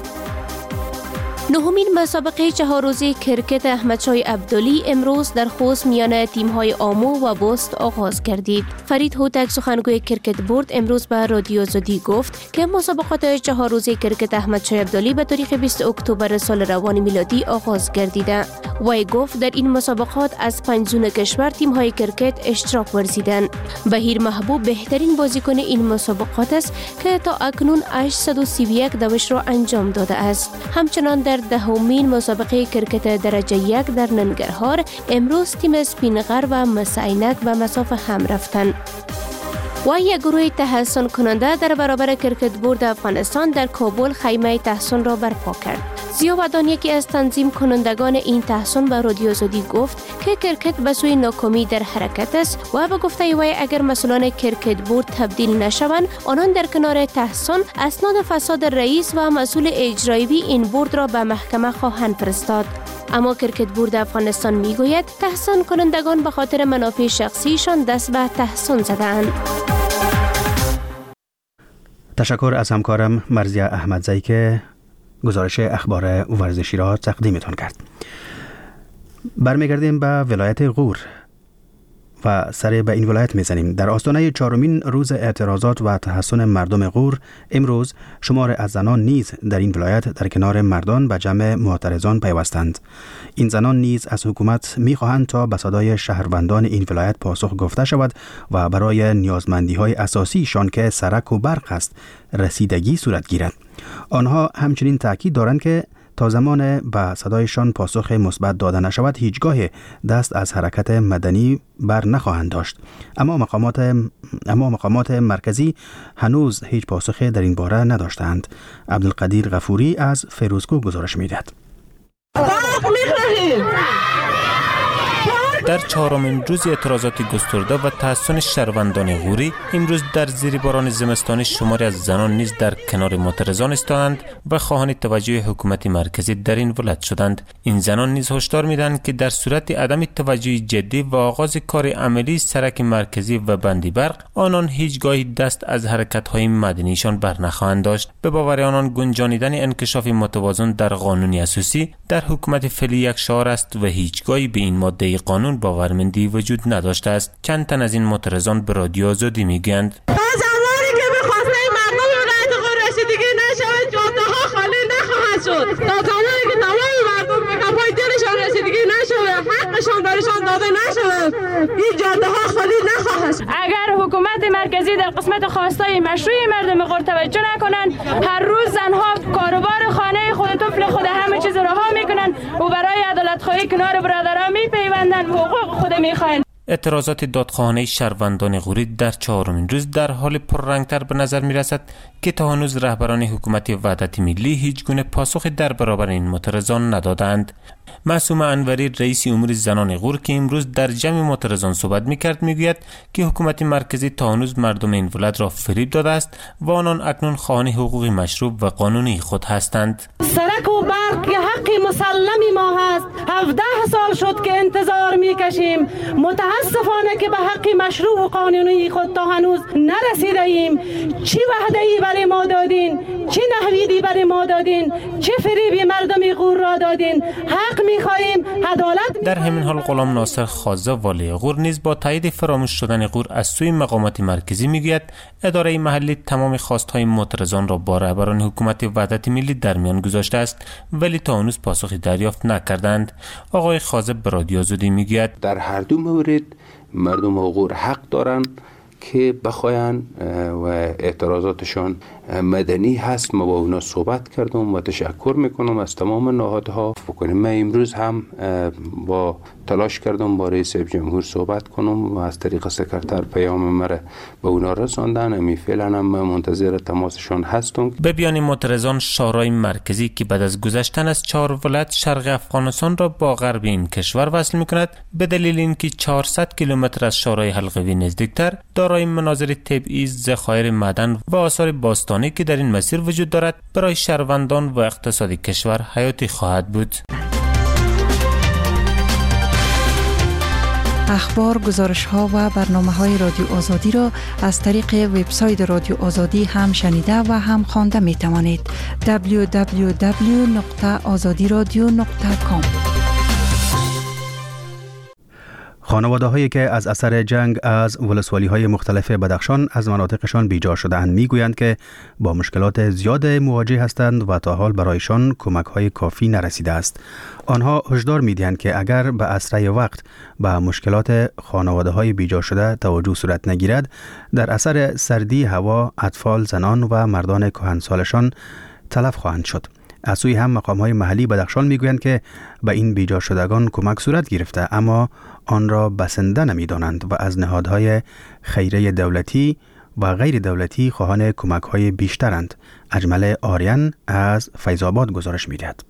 نهمین مسابقه 4 روزه کرکت احمدشاه عبدلی امروز در خوست میان تیم‌های آمو و بست آغاز گردید. فرید هوتک سخنگوی کرکت بورد امروز به رادیو آزادی گفت که مسابقات 4 روزه کرکت احمدشاه عبدلی به تاریخ 20 اکتبر سال روان میلادی آغاز گردیده. وی گفت در این مسابقات از 5 زون کشور تیم‌های کرکت اشتراک ورزیدند. بهیر محبوب بهترین بازیکن این مسابقات است که تا اکنون 831 دوش را انجام داده است. همچنان در دهمین مسابقه کرکت درجه 1 در ننگرهار امروز تیم سپینغر و مسعینک به مسافه هم رفتند. و یک گروه تحسن کننده در برابر کرکت بورد افغانستان در کابل خیمه تحسن را برپا کرد. ضیا ودان یکی از تنظیم کنندگان این تحسن به رادیو آزادی گفت که کرکت به سوی ناکامی در حرکت است و به گفته وی اگر مسئولان کرکت بورد تبدیل نشوند آنان در کنار تحسن اسناد فساد رئیس و مسئول اجرایی این بورد را به محکمه خواهند فرستاد. اما کرکت بورد افغانستان میگوید تحسین کنندگان به خاطر منافع شخصیشان دست به تحسین زدند. تشکر از همکارم مرزیه احمدزی که گزارش اخبار ورزشی را تقدیمتان کرد. برمیگردیم به ولایت غور و سر به این ولایت میزنیم. در آستانه 4مین روز اعتراضات و تحسن مردم غور امروز شمار از زنان نیز در این ولایت در کنار مردان به جمع معترضان پیوستند. این زنان نیز از حکومت میخواهند تا به صدای شهروندان این ولایت پاسخ گفته شود و برای نیازمندی های اساسیشان که سرک و برق است رسیدگی صورت گیرد. آنها همچنین تاکید دارند که تا زمان به صدایشان پاسخ مثبت داده نشود هیچگاه دست از حرکت مدنی بر نخواهند داشت. اما مقامات مرکزی هنوز هیچ پاسخی در این باره نداشتند. عبدالقدیر غفوری از فیروزکوه گزارش می‌دهد. در 4مین روز اعتراضات گسترده و تحسن شهروندان غوری امروز در زیر باران زمستانی شماری از زنان نیز در کنار معترضان ایستادند و خواهان توجه حکومت مرکزی در این ولایت شدند. این زنان نیز هشدار میدهند که در صورت عدم توجه جدی و آغاز کار عملی سرک مرکزی و بندی برق آنان هیچگاه دست از حرکت‌های مدنیشان بر نخواهند داشت. به باور آنان گنجانیدن انکشاف متوازن در قانون اساسی در حکومت فعلی یک شعار است و هیچگاهی به این ماده قانون باورمندی وجود نداشته است. چند تن از این معترضان به رادیو آزادی میگویند تا زمانی که به خواسته مردم ولایت غور رسیدگی نشود جاده‌ها خالی نخواهد شد. تا زمانی که تمام مردم به کفای دلشان رسیدگی نشود، حقشان برشان داده نشود، این جاده‌ها خالی نخواهد شد. اگر حکومت مرکزی در قسمت خواستای مشروع مردم غور توجه نکنند، هر روز زنها کاروبار خانه خود طفل خود همه چیز رها میکنند و برای عدالت خواهی کنار برادران میپیوندند و حقوق خود میخواهند. اعتراضات دادخواهانه شهروندان غوری در 4مین روز در حال پررنگتر به نظر می رسد که تا هنوز رهبران حکومت وحدت ملی هیچ گونه پاسخی در برابر این معترضان ندادند. معصومه انوری رئیس امور زنان غور که امروز در جمع معترضان صحبت می‌کرد میگوید که حکومت مرکزی تا هنوز مردم این ولایت را فریب داده است و آنان اکنون خواهان حقوق مشروع و قانونی خود هستند. سرک و برق که حق مسلمی ما هست. 17 سال شد که انتظار میکشیم. متاسفانه که به حق مشروع و قانونی خود تا هنوز نرسیده ایم. چی وعده‌ای برای ما دادین؟ چی نحویدی برای ما دادین؟ چه فریبی مردم غور را دادین؟ حق می‌خواهیم، عدالت. در همین حال غلام ناصر خازه والی غور نیز با تایید فراموش شدن غور از سوی مقامات مرکزی میگوید اداره محلی تمام خواست‌های معترضان را با رهبران حکومت وحدت ملی در میان گذاشته است ولی تا هنوز پاسخی دریافت نکردند. آقای خازه به رادیو آزادی میگوید در هر دو مورد مردم غور حق دارند که بخواین و اعتراضاتشان مدنی هست. ما با اونا صحبت کردم و تشکر میکنم از تمام نهادها بکنیم. من امروز هم با تلاش کردم با رئیس جمهور صحبت کنم و از طریق سکرتر پیام مرا به اونا رساندن. امی فعلا هم منتظر تماسشان هستم. به بیان معترضان شورای مرکزی که بعد از گذشتن از 4 ولایت شرق افغانستان را با غرب این کشور وصل میکند به دلیل اینکه 400 کیلومتر از شورای حلقوی نزدیکتر دارای مناظر طبیعی، ذخایر معدن و آثار باستانی که در این مسیر وجود دارد برای شهروندان و اقتصاد کشور حیاتی خواهد بود. اخبار، گزارش‌ها و برنامه‌های رادیو آزادی را از طریق وبسایت رادیو آزادی هم شنیده و هم خوانده می‌توانید. www.azadiradio.com. خانواده‌هایی که از اثر جنگ از ولسوالی‌های مختلف بدخشان از مناطقشان بیجا شده‌اند می‌گویند که با مشکلات زیاد مواجه هستند و تا حال برایشان کمک‌های کافی نرسیده است. آنها هشدار می‌دهند که اگر به اسرع وقت به مشکلات خانواده‌های بیجا شده توجه صورت نگیرد، در اثر سردی هوا اطفال، زنان و مردان کهنسالشان تلف خواهند شد. از سوی هم مقام‌های محلی بدخشان می‌گویند که به این بیجا شدگان کمک صورت گرفته اما آن را بسنده نمی‌دانند و از نهادهای خیریه دولتی و غیر دولتی خواهان کمک‌های بیشترند. اجمل آریان از فیض‌آباد گزارش می‌دهد.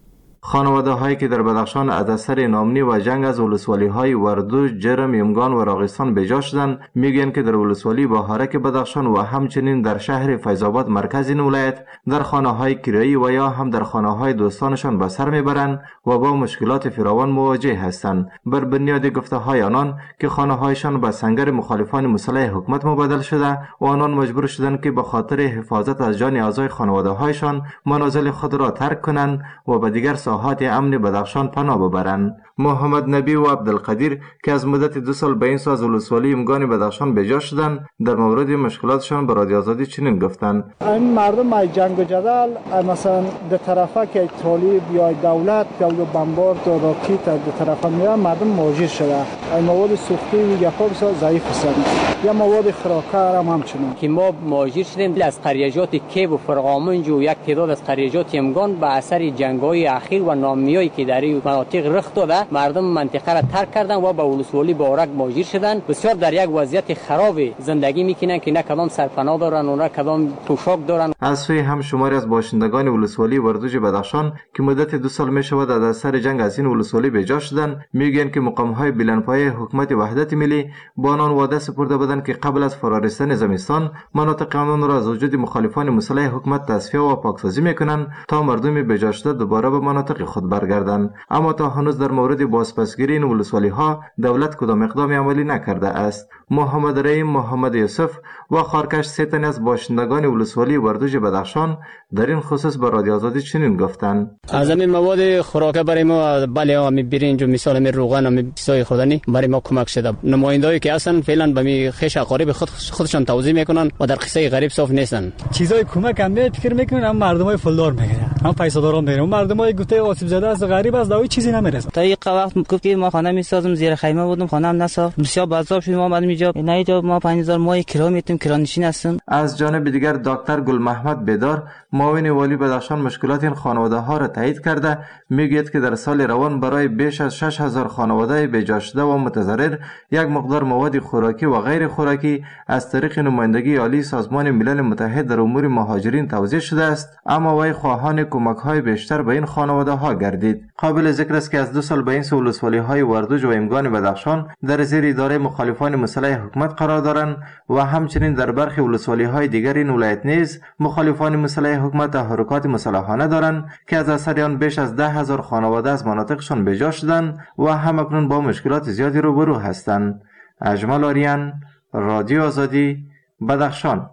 خانواده هایی که در بدخشان از اثر نامنی و جنگ از ولسوالی های وردوج، جرم، یمگان و راغستان بجا شدند، میگویند که در ولسوالی بهارک بدخشان و همچنین در شهر فیض‌آباد مرکز این ولایت در خانه های کرایی و یا هم در خانه های دوستانشان به سر میبرند و با مشکلات فراوان مواجه هستند. بر بنیاد گفته های آنان که خانه هایشان به سنگر مخالفان مسلح حکومت مبادل شده و آنان مجبور شدند که به خاطر حفاظت از جان اعضای خانواده هایشان منازل خود را ترک کنند و به دیگر ساحات امن بدخشان پناه ببرند. محمد نبی و عبدالقدیر که از مدت 2 سال به این سو از ولسوالی یمگان بدخشان بجا شدند، در مورد مشکلاتشان به رادیو آزادی چنین گفتند: این مردم از جنگ و جدل مثلا در طرفه که طالب یا دولت یا بمبارد و راکت در طرفه میاد، مردم مواجه شده. این مواد سوختی و یکم ضعیف هستند، یا مواد خوراکه هم همچنین که ما مواجه شدیم از قریجات کیو و فرغامنج و یک تعداد از قریجات یمگان به اثر جنگ‌های اخیر و نامیایی که در این مناطق رخ داده، مردم منطقه را ترک کردن و به ولسوالی بارک مهاجر شدن. بسیار در یک وضعیت خراب زندگی میکنن که نه کدام سرپناه دارن و نه کدام پوشاک دارن. از سوی هم شماری از باشندگان ولسوالی وردوج بدخشان که مدت 2 سال میشود از اثر جنگ از این ولسوالی بجا شدن، میگویند که مقام‌های بلندپایه حکومت وحدت ملی با آنان وعده سپرده بودند که قبل از فرارستن زمستان مناطق آنان را از وجود مخالفان مسلح حکومت تصفیه و پاکسازی میکنند تا مردم بجا شده دوباره به مناطق خود برگردند. اما تا هنوز در مورد بازپسگیری این ولسوالی ها دولت کدام اقدامی عملی نکرده است. محمد رحیم محمد یوسف و خارکش 3 تن از باشندگان ولسوالی وردوج بدخشان در این خصوص به رادیو آزادی چنین گفتند: از این مواد خوراک برای ما بله می برنج و مثال می روغن و می چیزای خودنی برای ما کمک شده. نمایندهایی که اصلا فعلا به می خش اقارب خودشان توضیح میکنن و در قصه غریب صاف نیستن. چیزای کمک هم فکر میکنن، اما مردمای پولدار میگیرن، هم پیسه‌داران میگیرن، مردمای گوته آسیب زده از غریب از دوی چیزی نمیرسه. تا یک وقت گفت که ما خانه میسازم، زیر خیمه بودم، خانه هم نساخت، بسیار بازار شدیم، ما بعد اینجا نه اینجا ما 5000 ماه کرایه میتیم، کرانشین هستیم. از جانب دیگر دکتر گل محمد بیدار معاون والی بدخشان مشکلات این خانواده ها را تایید کرده میگوید که در سال روان برای بیش از 6000 خانواده بجا شده و متضرر یک مقدار مواد خوراکی و غیر خوراکی از طریق نمایندگی عالی سازمان ملل متحد در امور مهاجرین توزیع شده است، اما وی خواهان کمک های بیشتر به این خانواده ها گردید. قابل ذکر است که از 2 سال به این سو ولسوالی های وردوج و یمگان بدخشان در زیر اداره مخالفان مسلح حکومت قرار دارند و همچنین در برخی ولسوالی های دیگر این ولایت نیز مخالفان مسلح حکومت تحرکات مسلحانه دارند که از اثر آن بیش از 10,000 خانواده از مناطقشان بجا شدند و همکنون با مشکلات زیادی روبرو هستند. اجمل آریان، رادیو آزادی، بدخشان.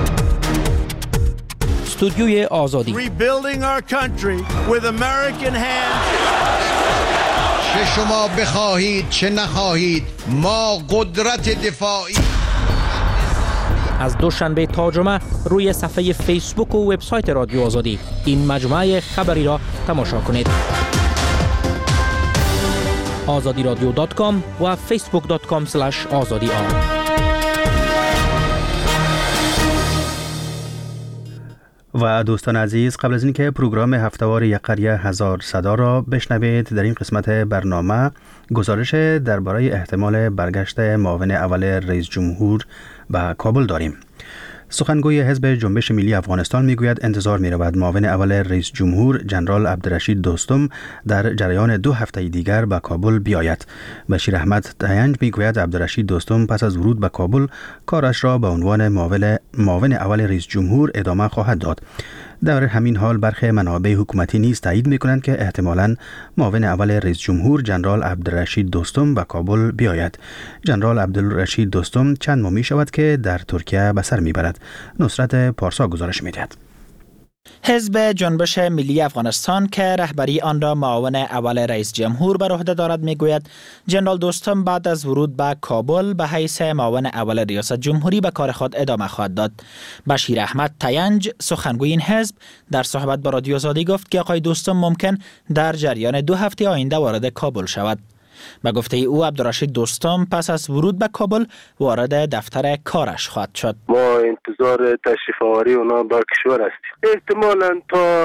استودیوی آزادی. چه شما بخواهید چه نخواهید، ما قدرت دفاعی. از دوشنبه تا جمعه روی صفحه فیسبوک و وبسایت رادیو آزادی این مجموعه خبری را تماشا کنید. azadiradio.com و facebook.com/azadi. و دوستان عزیز، قبل از اینکه پروگرام هفتهوار یک قریه هزار صدا را بشنوید، در این قسمت برنامه گزارش درباره احتمال برگشت معاون اول رئیس جمهور به کابل داریم. سخنگوی حزب جنبش ملی افغانستان میگوید انتظار می‌رود معاون اول رئیس جمهور جنرال عبدالرشید دوستم در جریان 2 هفته دیگر به کابل بیاید. بشیر احمد تینج میگوید عبدالرشید دوستم پس از ورود به کابل کارش را به عنوان معاون اول رئیس جمهور ادامه خواهد داد. در همین حال برخی منابع حکومتی نیز تایید می‌کنند که احتمالاً معاون اول رئیس جمهور جنرال عبدالرشید دوستم به کابل بیاید. جنرال عبدالرشید دوستم چند ماه می‌شود که در ترکیه به سر می‌برد. نصرت پارسا گزارش می‌دهد. حزب جنبش ملی افغانستان که رهبری آن را معاون اول رئیس جمهور بر عهده دارد میگوید جنرال دوستم بعد از ورود به کابل به حیث معاون اول ریاست جمهوری به کار خود ادامه خواهد داد. بشیر احمد تینج سخنگوی این حزب در صحبت با رادیو آزادی گفت که آقای دوستم ممکن در جریان 2 هفته آینده وارد کابل شود. به گفته او عبدالرشید دوستم پس از ورود به کابل وارد دفتر کارش خواهد شد. ما انتظار تشریف آوری اونا به کشور هستیم. احتمالاً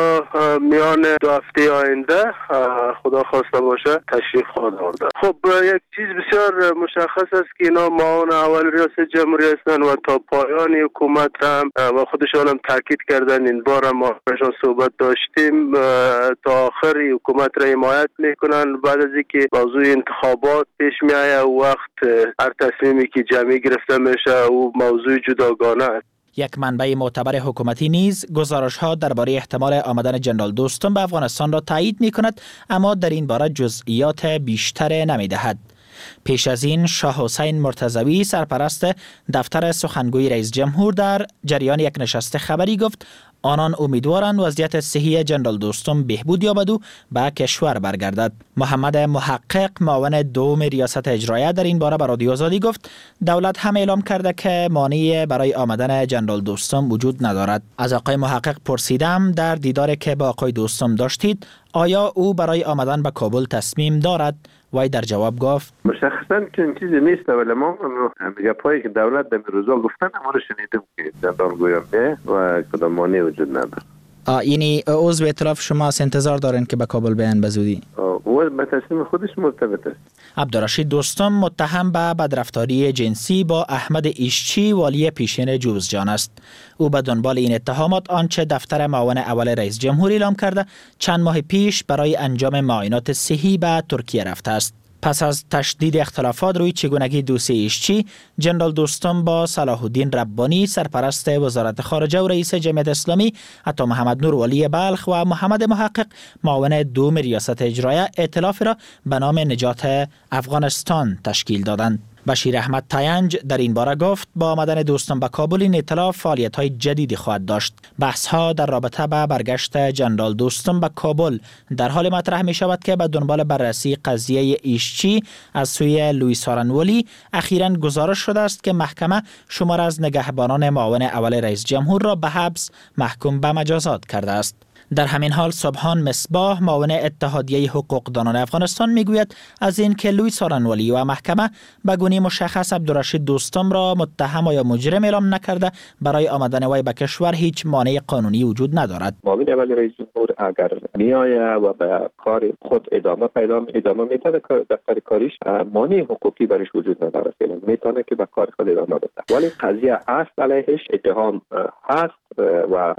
تا میان 2 هفته آینده خدا خواسته باشه تشریف خواهد آورد. خب یک چیز بسیار مشخص است که اینا معاون اول ریاست جمهوری هستند و تا پایان حکومت هم و خودشان هم تاکید کردن این بار ما باشون صحبت داشتیم تا آخر حکومت را حمایت میکنن. بعد از اینکه موضوع انتخابات پیش میآید وقت هر تصمیمی که جمعی گرفته میشه او موضوع جداگانه است. یک منبع معتبر حکومتی نیز گزارش‌ها درباره احتمال آمدن جنرال دوستم به افغانستان را تایید می‌کند، اما در این باره جزئیات بیشتر نمی‌دهد. پیش از این شاه حسین مرتضوی سرپرست دفتر سخنگوی رئیس جمهور در جریان یک نشست خبری گفت آنان امیدوارند وضعیت صحی جنرال دوستم بهبود یابد و به کشور برگردد. محمد محقق معاون دوم ریاست اجراییه در این باره به رادیو آزادی گفت دولت هم اعلام کرده که مانعی برای آمدن جنرال دوستم وجود ندارد. از آقای محقق پرسیدم در دیداری که با آقای دوستم داشتید آیا او برای آمدن به کابل تصمیم دارد؟ وای در جواب گفت مشخصاً چنین چیزی نیست، ولی ما گپایی که دولت در روزا گفتن ما رو شنیدیم که جنرال گویانده و کدام مانعی وجود نداره. یعنی عضو ائتلاف شما از انتظار دارین که به کابل بیان به زودی؟ او به تصمیم خودش مرتبط است. عبدالرشید دوستم متهم به بدرفتاری جنسی با احمد ایشچی والی پیشین جوزجان است. او به دنبال این اتهامات آنچه دفتر معاون اول رئیس جمهور اعلام کرده چند ماه پیش برای انجام معاینات صحی به ترکیه رفته است. پس از تشدید اختلافات روی چگونگی دوسیه ایشچی، جنرال دوستم با صلاح الدین ربانی سرپرست وزارت خارجه و رئیس جمعیت اسلامی، عطا محمد نور ولی بلخ و محمد محقق معاون دوم ریاست اجراییه ائتلافی را به نام نجات افغانستان تشکیل دادند. بشیر احمد تاینج در این باره گفت با آمدن دوستم به کابل این ائتلاف فعالیت‌های جدیدی خواهد داشت. بحث‌ها در رابطه با برگشت جنرال دوستم به کابل در حال مطرح می شود که به دنبال بررسی قضیه ایشچی از سوی لوئیس هارنولی اخیراً گزارش شده است که محکمه شمار از نگهبانان معاون اول رئیس جمهور را به حبس محکوم به مجازات کرده است. در همین حال سبحان مصباح معاون اتحادیه حقوقدانان افغانستان میگوید از این که لوئیس هارنولی و محکمه به گونه مشخص عبدالرشید دوستم را متهم یا مجرم اعلام نکرده برای آمدن وی به کشور هیچ مانع قانونی وجود ندارد. معاون اول رئیس جمهور اگر میآید و به کار خود ادامه میده دفتر کاریش مانع حقوقی برش وجود ندارد، میتونه که به کار خود ادامه بده، ولی قضیه اصل علیهش اتهام هست و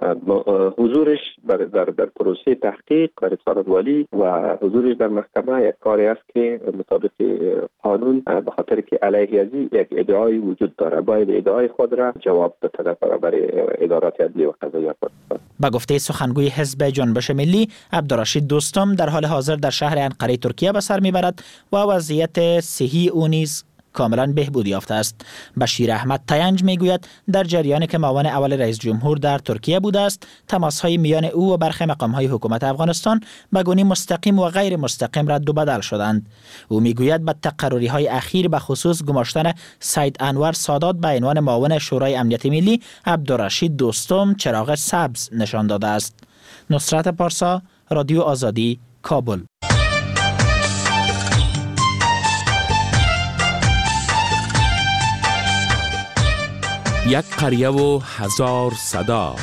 حضورش در پروسه تحقیق کار هارنولی و حضورش در محکمه یک کاری است که مطابق قانون به خاطر که علیه ازی یک ادعای وجود داره باید ادعای خود را جواب بده برای ادارات عدلی و قضایی افغانستان. به گفته سخنگوی حزب جنبش ملی عبدالرشید دوستم در حال حاضر در شهر انقره ترکیه به سر میبرد و وضعیت صحی او نیز کاملا بهبود یافته است. بشیر احمد تاینج میگوید در جریانی که معاون اول رئیس جمهور در ترکیه بوده است تماس‌های میان او و برخی مقام‌های حکومت افغانستان به گونه مستقیم و غیر مستقیم رد و بدل شدند. او میگوید به تقرری‌های اخیر به خصوص گماشتن سید انور سادات به عنوان معاون شورای امنیت ملی عبدالرشید دوستم چراغ سبز نشان داده است. نصرت پارسا، رادیو آزادی، کابل. یک قریه و هزار صدا.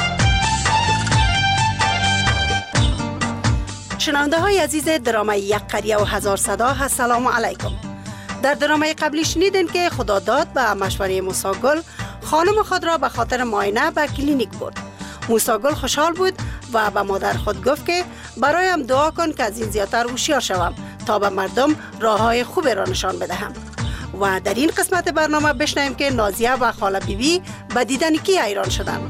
شنونده های عزیز درامه یک قریه و هزار صدا، السلام علیکم. در درامه قبلی شنیدین که خداداد به مشوره موسی گل خانم خود را به خاطر معاینه به کلینیک برد. موسی گل خوشحال بود و به مادر خود گفت که برایم دعا کن که از این زیادتر هوشیار شوم تا به مردم راه های خوب را نشان بدهم. و در این قسمت برنامه بشنویم که نازیه و خاله بیبی به دیدن کی حیران شدند.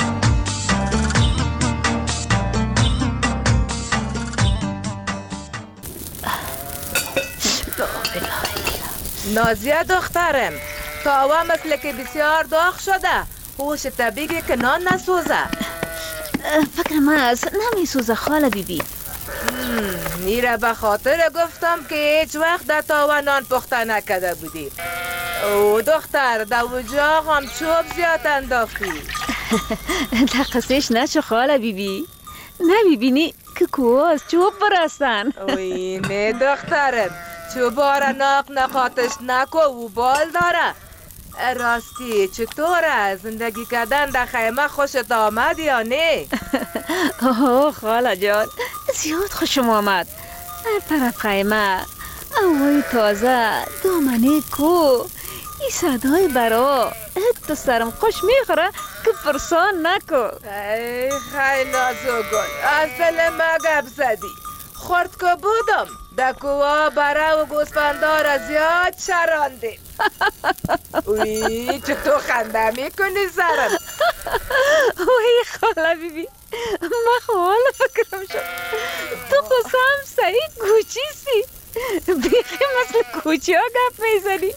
نازیه دخترم، تاوا مثل که بسیار داغ شده، هوش طبیعی که نان نسوزه. فکر من است نمیسوزه خاله بیبی. میره به خاطر گفتم که هیچ وقت در تاوا نان پخته نکده بودی. او دختر در وجاق هم چوب زیاد انداختی. دقیقش نشو خاله بیبی، نمیبینی که کوه از چوب برستن. اوی نه دخترم، چو بارناق نقاطش نکو و بال داره. راستی چطوره زندگی کردن در خیمه خوشت آمد یا نه؟ اوه خاله جان زیاد خوشم آمد. هر طرف خیمه، هوای تازه، دامنه کو، این صدای برا تو سرم خوش میخوره که پرسان نکو. ای خیلی نازو گل، از دل ما گپ زدی. خورد که بودم دکوها برا و گوسفندار زیاد چراندیم. اوی چطور خنده میکنی سرم؟ اوی خاله بیبی ما خوال فکرم شد تو خسام سعید کوچیستی، بیخی مثل کوچی ها گپ میزنی.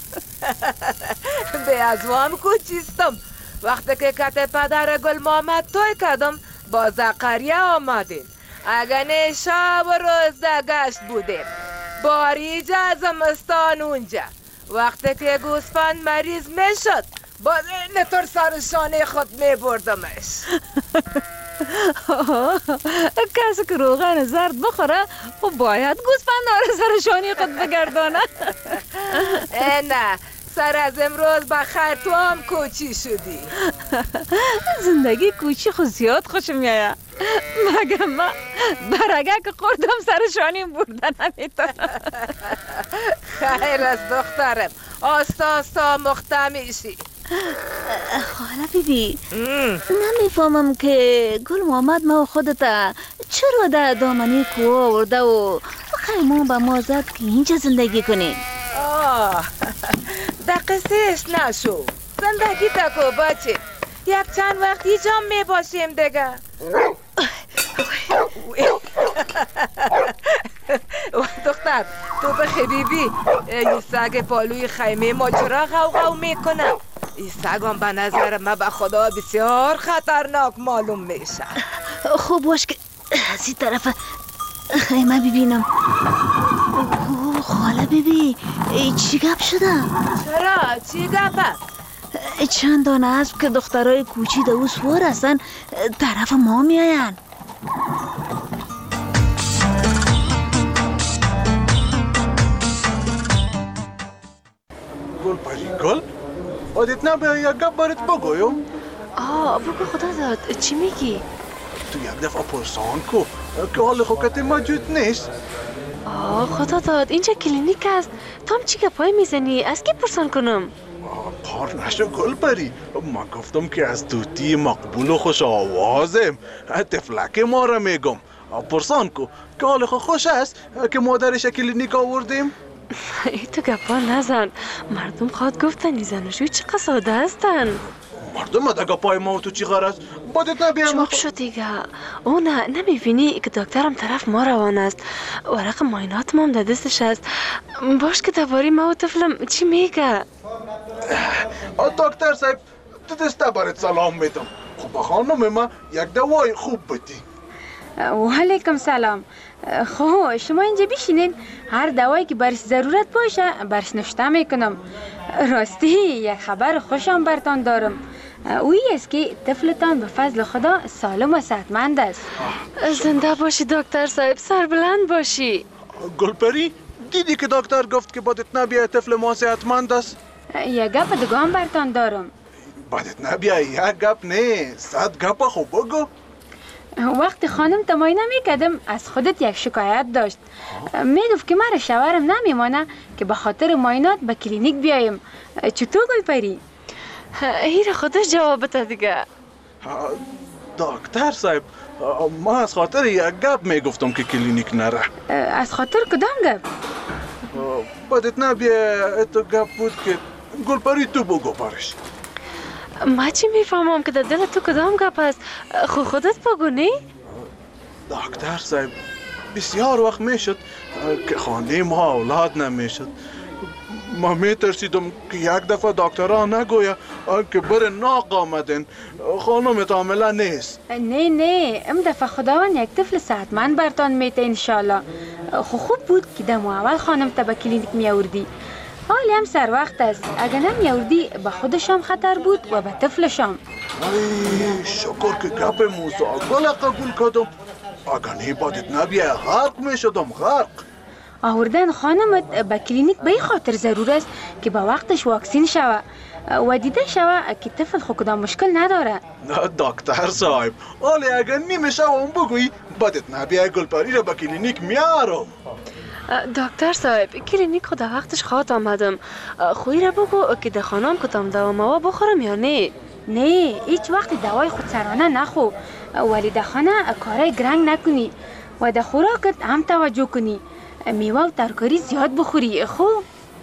به ازوام کوچیستم. وقتی که کت پدر گل محمد توی کردم با زقریه آمدیم. اگه نه شب و روز در گشت بودیم. باریجه زمستان اونجا. وقتی که گوسفند مریض میشد باز نطور سر شانه خود میبردمش. کسی که روغن زرد بخوره و باید گوسفند رو سر شانه خود بگردانه. نه سر از امروز بخیر تو هم کوچی شدی. زندگی کوچی خود زیاد خوشم میایه. مگه من برگه که خوردم سر شانیم برده نمیتونم. خیر از دخترم، آستا مخته میشی. خاله بیبی نمیفهمم که گل محمد ما خودتا چرا در دامنه کوه آورده و خیمون به ما زد که اینجا زندگی کنیم. در قصهش نشو، زندگی تکو بچه. یک چند وقت اینجا میباشیم دیگه. دختر تو بخی بیبی، این سگ پالوی خیمه ما چرا غوغو میکنه؟ این سگ هم به نظر من به خدا بسیار خطرناک معلوم میشه. خوب باش که از این طرف خیمه ببینم. خاله بیبی چی گپ شده؟ چرا؟ چی گپه؟ چند دانه اسب که دخترای کوچی دو سوار هستن طرف ما میاین. گل پری گل آدت نبه یک گپ برات بگویم. بگو خدا داد چی میگی؟ تو یک دفعه پرسان کو که حال خوکت موجود نیست. خدا داد اینجا کلینیک است. تو هم چی گپای میزنی؟ از کی پرسان کنم؟ پار نشو گل پری، من گفتم که از توتی مقبول و خوش آوازم تفلک ما را میگم. پرسان کو که حال خوش است که مادرش کلینیک آوردیم. تو گپا نزن، مردم خواد گفتن زناشوی چقدر ساده هستن. مردم دگه پای ما و تو چی غرض؟ بادت نبیم. چوب شد دیگه. نه نمیبینی که دکترم طرف ما روان است. ورق معاینات ما هم در دستش است. باش که درباره ما و طفلم چی میگه؟ دکتر صاحب تو دسته برات سلام میدم. خب خانم ما یک دوای خوب بدی. و علیکم سلام. خب شما اینجا بشینین، هر دوایی که برش ضرورت باشه برش نوشته میکنم. راستی یک خبر خوشم برتان دارم. اویی است که طفلتان به فضل خدا سالم و صحتمند است. زنده باشی دکتر صاحب، سربلند باشی. گلپری دیدی که دکتر گفت که بادت نبیه طفل ما صحتمند است؟ یک گپ دیگه هم برتان دارم. بادت نبیه یک گپ نه، 100 گپ خوب بگو. وقتی خانم تماینه میکردم از خودت یک شکایت داشت. میگفت که مرا شوهرم نمیمانه که به خاطر معاینات به کلینیک بیایم. چطور گلپری؟ این خودش جواب بده دیگه. دکتر صاحب ما از خاطر یک گپ میگفتم که کلینیک نره. از خاطر کدام گپ؟ بادت نبیه تو گپ بود که گلپری تو بگو برش. ما چی میفهمم که در دل تو کدام گپ است؟ خودت بگو نه؟ دکتر صاحب بسیار وقت میشد که خانه ما اولاد نمیشد. ما میترسیدم که یک دفعه دکترها نگویا که بر ناق آمدن خانمت حامله نیست. نه ام دفعه خداوند یک طفل صحتمند برتان میته انشالله. خوب بود که دم اول خانم تا به کلینیک میاوردی. حالی هم سر وقت است. اگر نمیاوردی به خودشم خطر بود و به طفلشم. شکر که گپ موسی گل قبول کردم. اگر نه بادت نبیه غرق میشدم غرق. آوردن خانمت به کلینیک به خاطر ضرور است که به وقتش واکسین شوه و دیده شوه که طفل خود کدام مشکل نداره. دکتر صاحب ولی اگر نمیشه اون بگویی بدت نبیه گلپری را به کلینیک میارم. دکتر صاحب کلینیک خود وقتش خواد آمدم. خوی را بگو که ده خانم کدام دوا موا بخورم یا نه؟ نه هیچ وقت دوای خود سرانه نخو، ولی ده خانه کارای گرنگ نکنی و ده خوراکت هم توجه کنی. میوه و ترکاری زیاد بخوری. خوب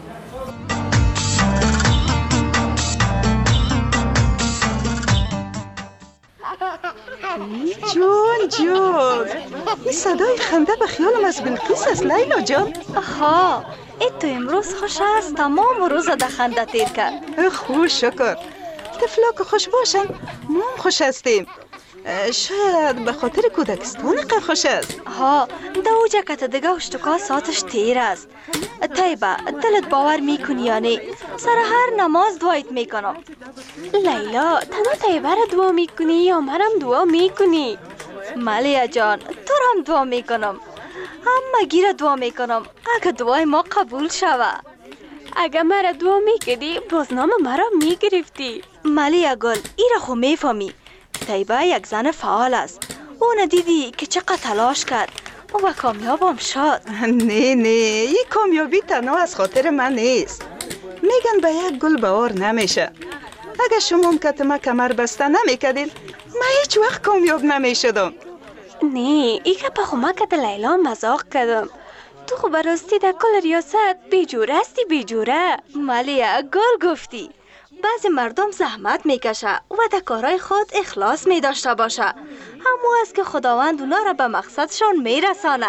جون این صدای خنده به خیالم از بلقیس است لیلا جان. آها ای تو امروز خوش است، تمام روز ده خنده تیر کرد. خوش شکر. طفلا که خوش باشن ما هم خوش هستیم. شاید به خاطر کودکستان که خوش است. ها دو جکت دیگه اشتکا ساعتش تیر است. طیبه دلت باور میکنی یا نه؟ سر هر نماز دعایت میکنم. لیلا تنها طیبه را دعا میکنی یا مرم دعا میکنی؟ مالیا جان تو هم دعا میکنم، همه گیره دعا میکنم اگه دعای ما قبول شوه. اگه مرا دعا میکردی بازنامه مرا میگرفتی. مالیا گل ایره خو میفهمی طیبه یک زن فعال است. اون دیدی که چقدر تلاش کرد و کامیاب هم شد. نه این کامیابی تنها از خاطر من نیست. میگن به یک گل بهار نمیشه. اگه شما هم کتما کمر بسته نمیکدین من هیچ وقت کامیاب نمیشدم. نه ای که به خمکت لیلا مزاق کردم. تو خو براستی در کل ریاست بیجوره استی بیجوره. مالیا گل گفتی. بعضی مردم زحمت میکشه و در کارهای خود اخلاص میداشته باشه. همو است که خداوند اونا را به مقصدشان میرسانه.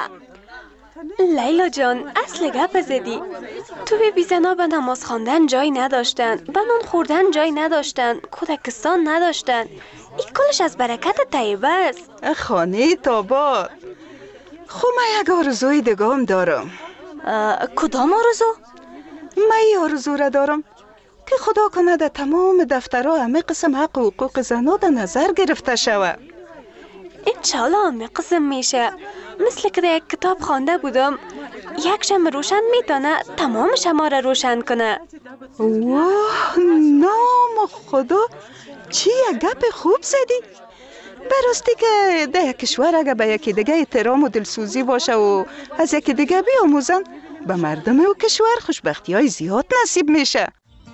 لیلا جان اصل گپ زدی. تو بی زنا به نماز خواندن جای نداشتن، به نان خوردن جای نداشتن، کودکستان نداشتن. این کلش از برکت طیبه است. خانه تاباد. خب من یک آرزوی دیگه هم دارم. کدام آرزو؟ من این آرزو را دارم که خدا کنه در تمام دفترها همه قسم حق و حقوق زنها در نظر گرفته شود. انشالله همه قسم میشه. مثل که در یک کتاب خوانده بودم یک شمع روشن میتونه تمام شمع را روشن کنه. واه نام خدا چی یک گپ خوب زدی. براستی که در یک کشور اگه به یکی دیگه احترام و دلسوزی باشه و از یکی دیگه بیاموزن به مردم و کشور خوشبختی های زیاد نصیب میشه.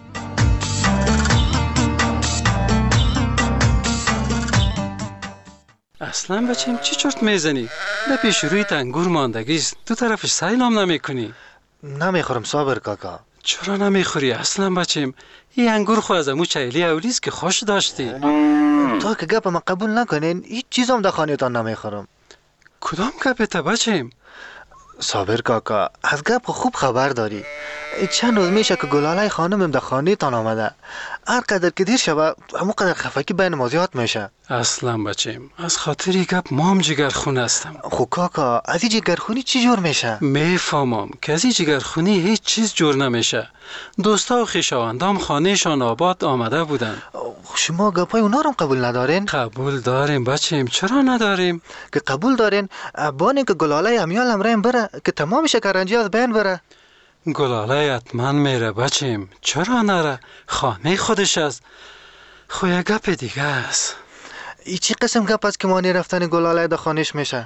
اصلا بچیم چی چرت میزنی؟ در پیش روی انگور ماندگیست، تو طرفش سیلام نمیکنی؟ نمیخورم صابر کاکا. چرا نمیخوری اصلا بچیم؟ این انگور خو از امو چیلی اولیست که خوش داشتی. تا که گپ ما قبول نکنین هیچ چیزم در خانه‌تان نمیخورم. کدام گپت بچیم؟ صابر کاکا از گپ خوب خبر داری. چند روز میشه که گلاله خانمم در خانه تان آمده. هر قدر که دیر شود همون قدر خفگی بین ما زیاد میشه. اصلا بچیم از خاطری گپ ما هم جگرخون هستم. خو کاکا از این جگرخونی چی جور میشه؟ میفهمم که از این جگرخونی هیچ چیز جور نمیشه. دوستا و خویشاوندام خانهشان آباد آمده بودن. شما گپای اونا رو قبول ندارین؟ قبول داریم بچیم. چرا نداریم؟ که قبول دارین بانه که گلاله امیال امرین بره که تمام شکرنجی از بین بره. گلاله حتما میره بچیم. چرا نره؟ خانه خودش است. خو یک گپ دیگه است. ای چی قسم گپ است که مانی رفتن گلاله در خانهش میشه؟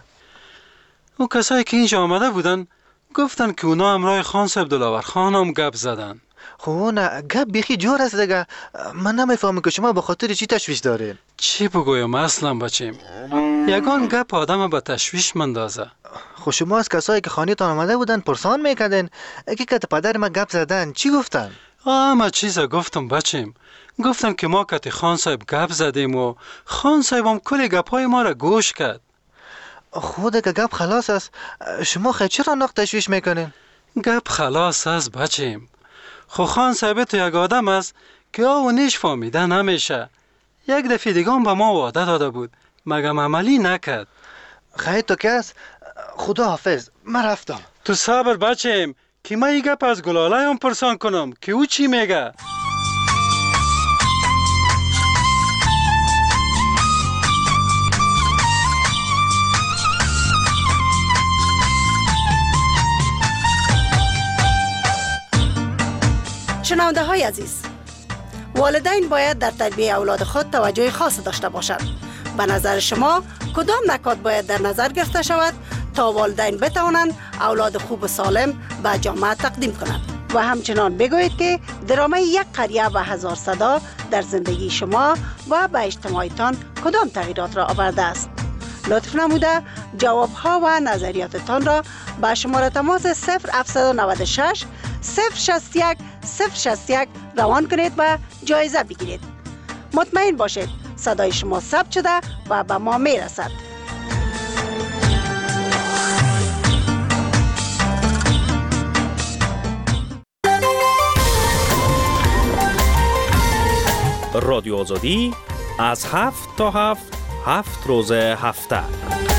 او کسایی که اینجا آمده بودن گفتن که اونا همراه خان صاحب دلاور خان هم گپ زدن. خو نه گپ بیخی جور است دیگه. من نمیفهمم که شما به خاطر چی تشویش دارین. چی بگویم اصلا بچیم؟ یگان گپ آدم به تشویش مندازه. خو شما از کسایی که خانه تان آمده بودن پرسان میکردن که کت پدر ما گپ زدن چی گفتن؟ همه چیزا گفتم بچیم. گفتم که ما کت خان صاحب گپ زدیم و خان صاحب هم کل گپای ما را گوش کرد. خود که گپ خلاص است شما خیلی چرا نق تشویش میکنین؟ گپ خلاص است بچیم. خو خان صاحب تو یک آدم است که او نیش فهمیده نمیشه. یک دفعه دیگه هم به ما وعده داده بود مگم عملی نکرد. خیلی تو که است خدا حافظ من رفتم. تو صبر بچیم که من یک گپ از گلاله هم پرسان کنم که او چی میگه. شنونده های عزیز، والدین باید در تربیت اولاد خود توجه خاص داشته باشند. به نظر شما کدام نکات باید در نظر گرفته شود تا والدین بتوانند اولاد خوب و سالم به جامعه تقدیم کنند؟ و همچنان بگویید که درامه یک قریه و هزار صدا در زندگی شما و به اجتماعیتان کدام تغییرات را آورده است؟ لطف نموده جوابها و نظریاتتان را به شماره تماس 0796 061 061 روان کنید و جایزه بگیرید. مطمئن باشید صدای شما ثبت شده و به ما می رسد. رادیو آزادی از 7 تا 7 روز هفته.